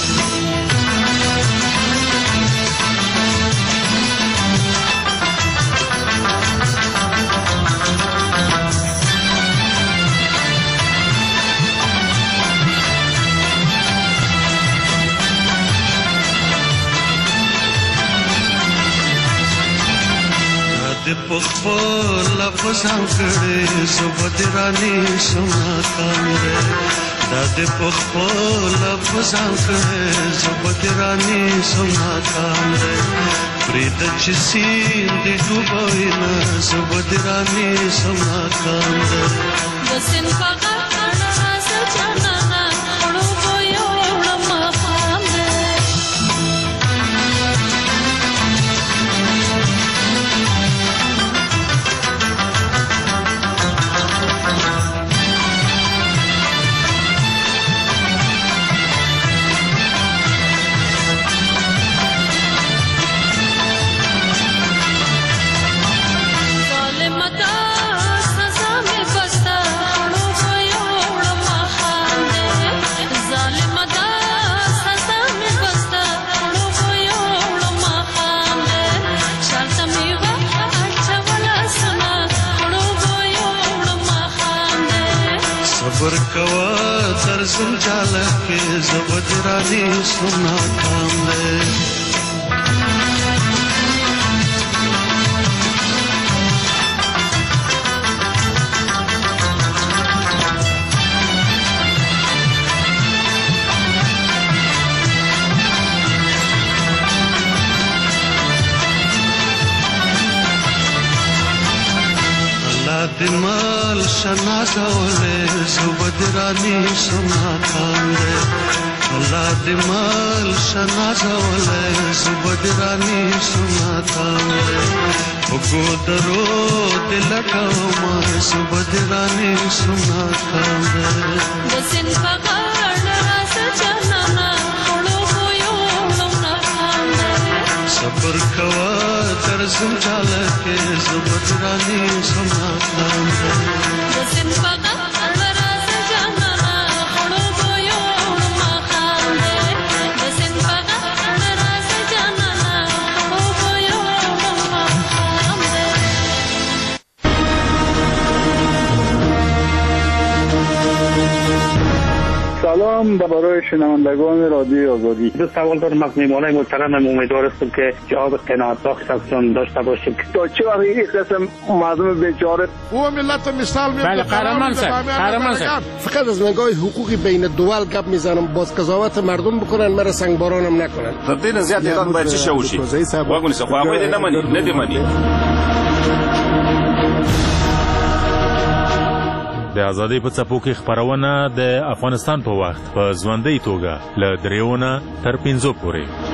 په خپل لفظان کړې زه دې راني سم ناکام دی دا دې په خپل لفظان کړې زه دې راني سم ناکام دی پرېږده چې سیند دې ډوبوي نه زه دې راني سم ناکام دی د سیند په غاړه راځه جانانه خړو یوړم ماښام دی صبر کوا درځم چاله کې زه دې راني سم ناکام دی دې مال شنازه ولې زه دې راني سم ناکام دی الله دې مال شنازه ولې زه دې راني سم ناکام دی وګو درو دې لټوم زه دې راني سم ناکام دی د سیند په غاړه راځه جانانه خړو یوړم ماښام دی صبر کوا درځم چاله کې زه دې راني سم ناکام دی د سیند په غاړه راځه جانانه خړو یوړم ماښام دی د سیند په غاړه راځه جانانه خړو یوړم ماښام دی سلام برای شنوندگان رادیو آزادی. دو سوال دارم از میهمانای محترمم، امیدوار هستم که جواب قناعت بخشتون داشته باشیم. تا چه وقت این قسم مردم بیچاره او ملت مثال میاد. بله قهرمان صاحب فقط از نگاه حقوقی بین دول گپ میزنم، باز قضاوت مردم بکنن، مرا سنگبارانم نکنن. تر دې نه زیات اعلان باید څه وشي. واګونی څه خو هغه دې نه مني. د ازادۍ په څپو کې خپرونه د افغانستان په وخت په ژوندۍ توګه له 3 تر 5 پورې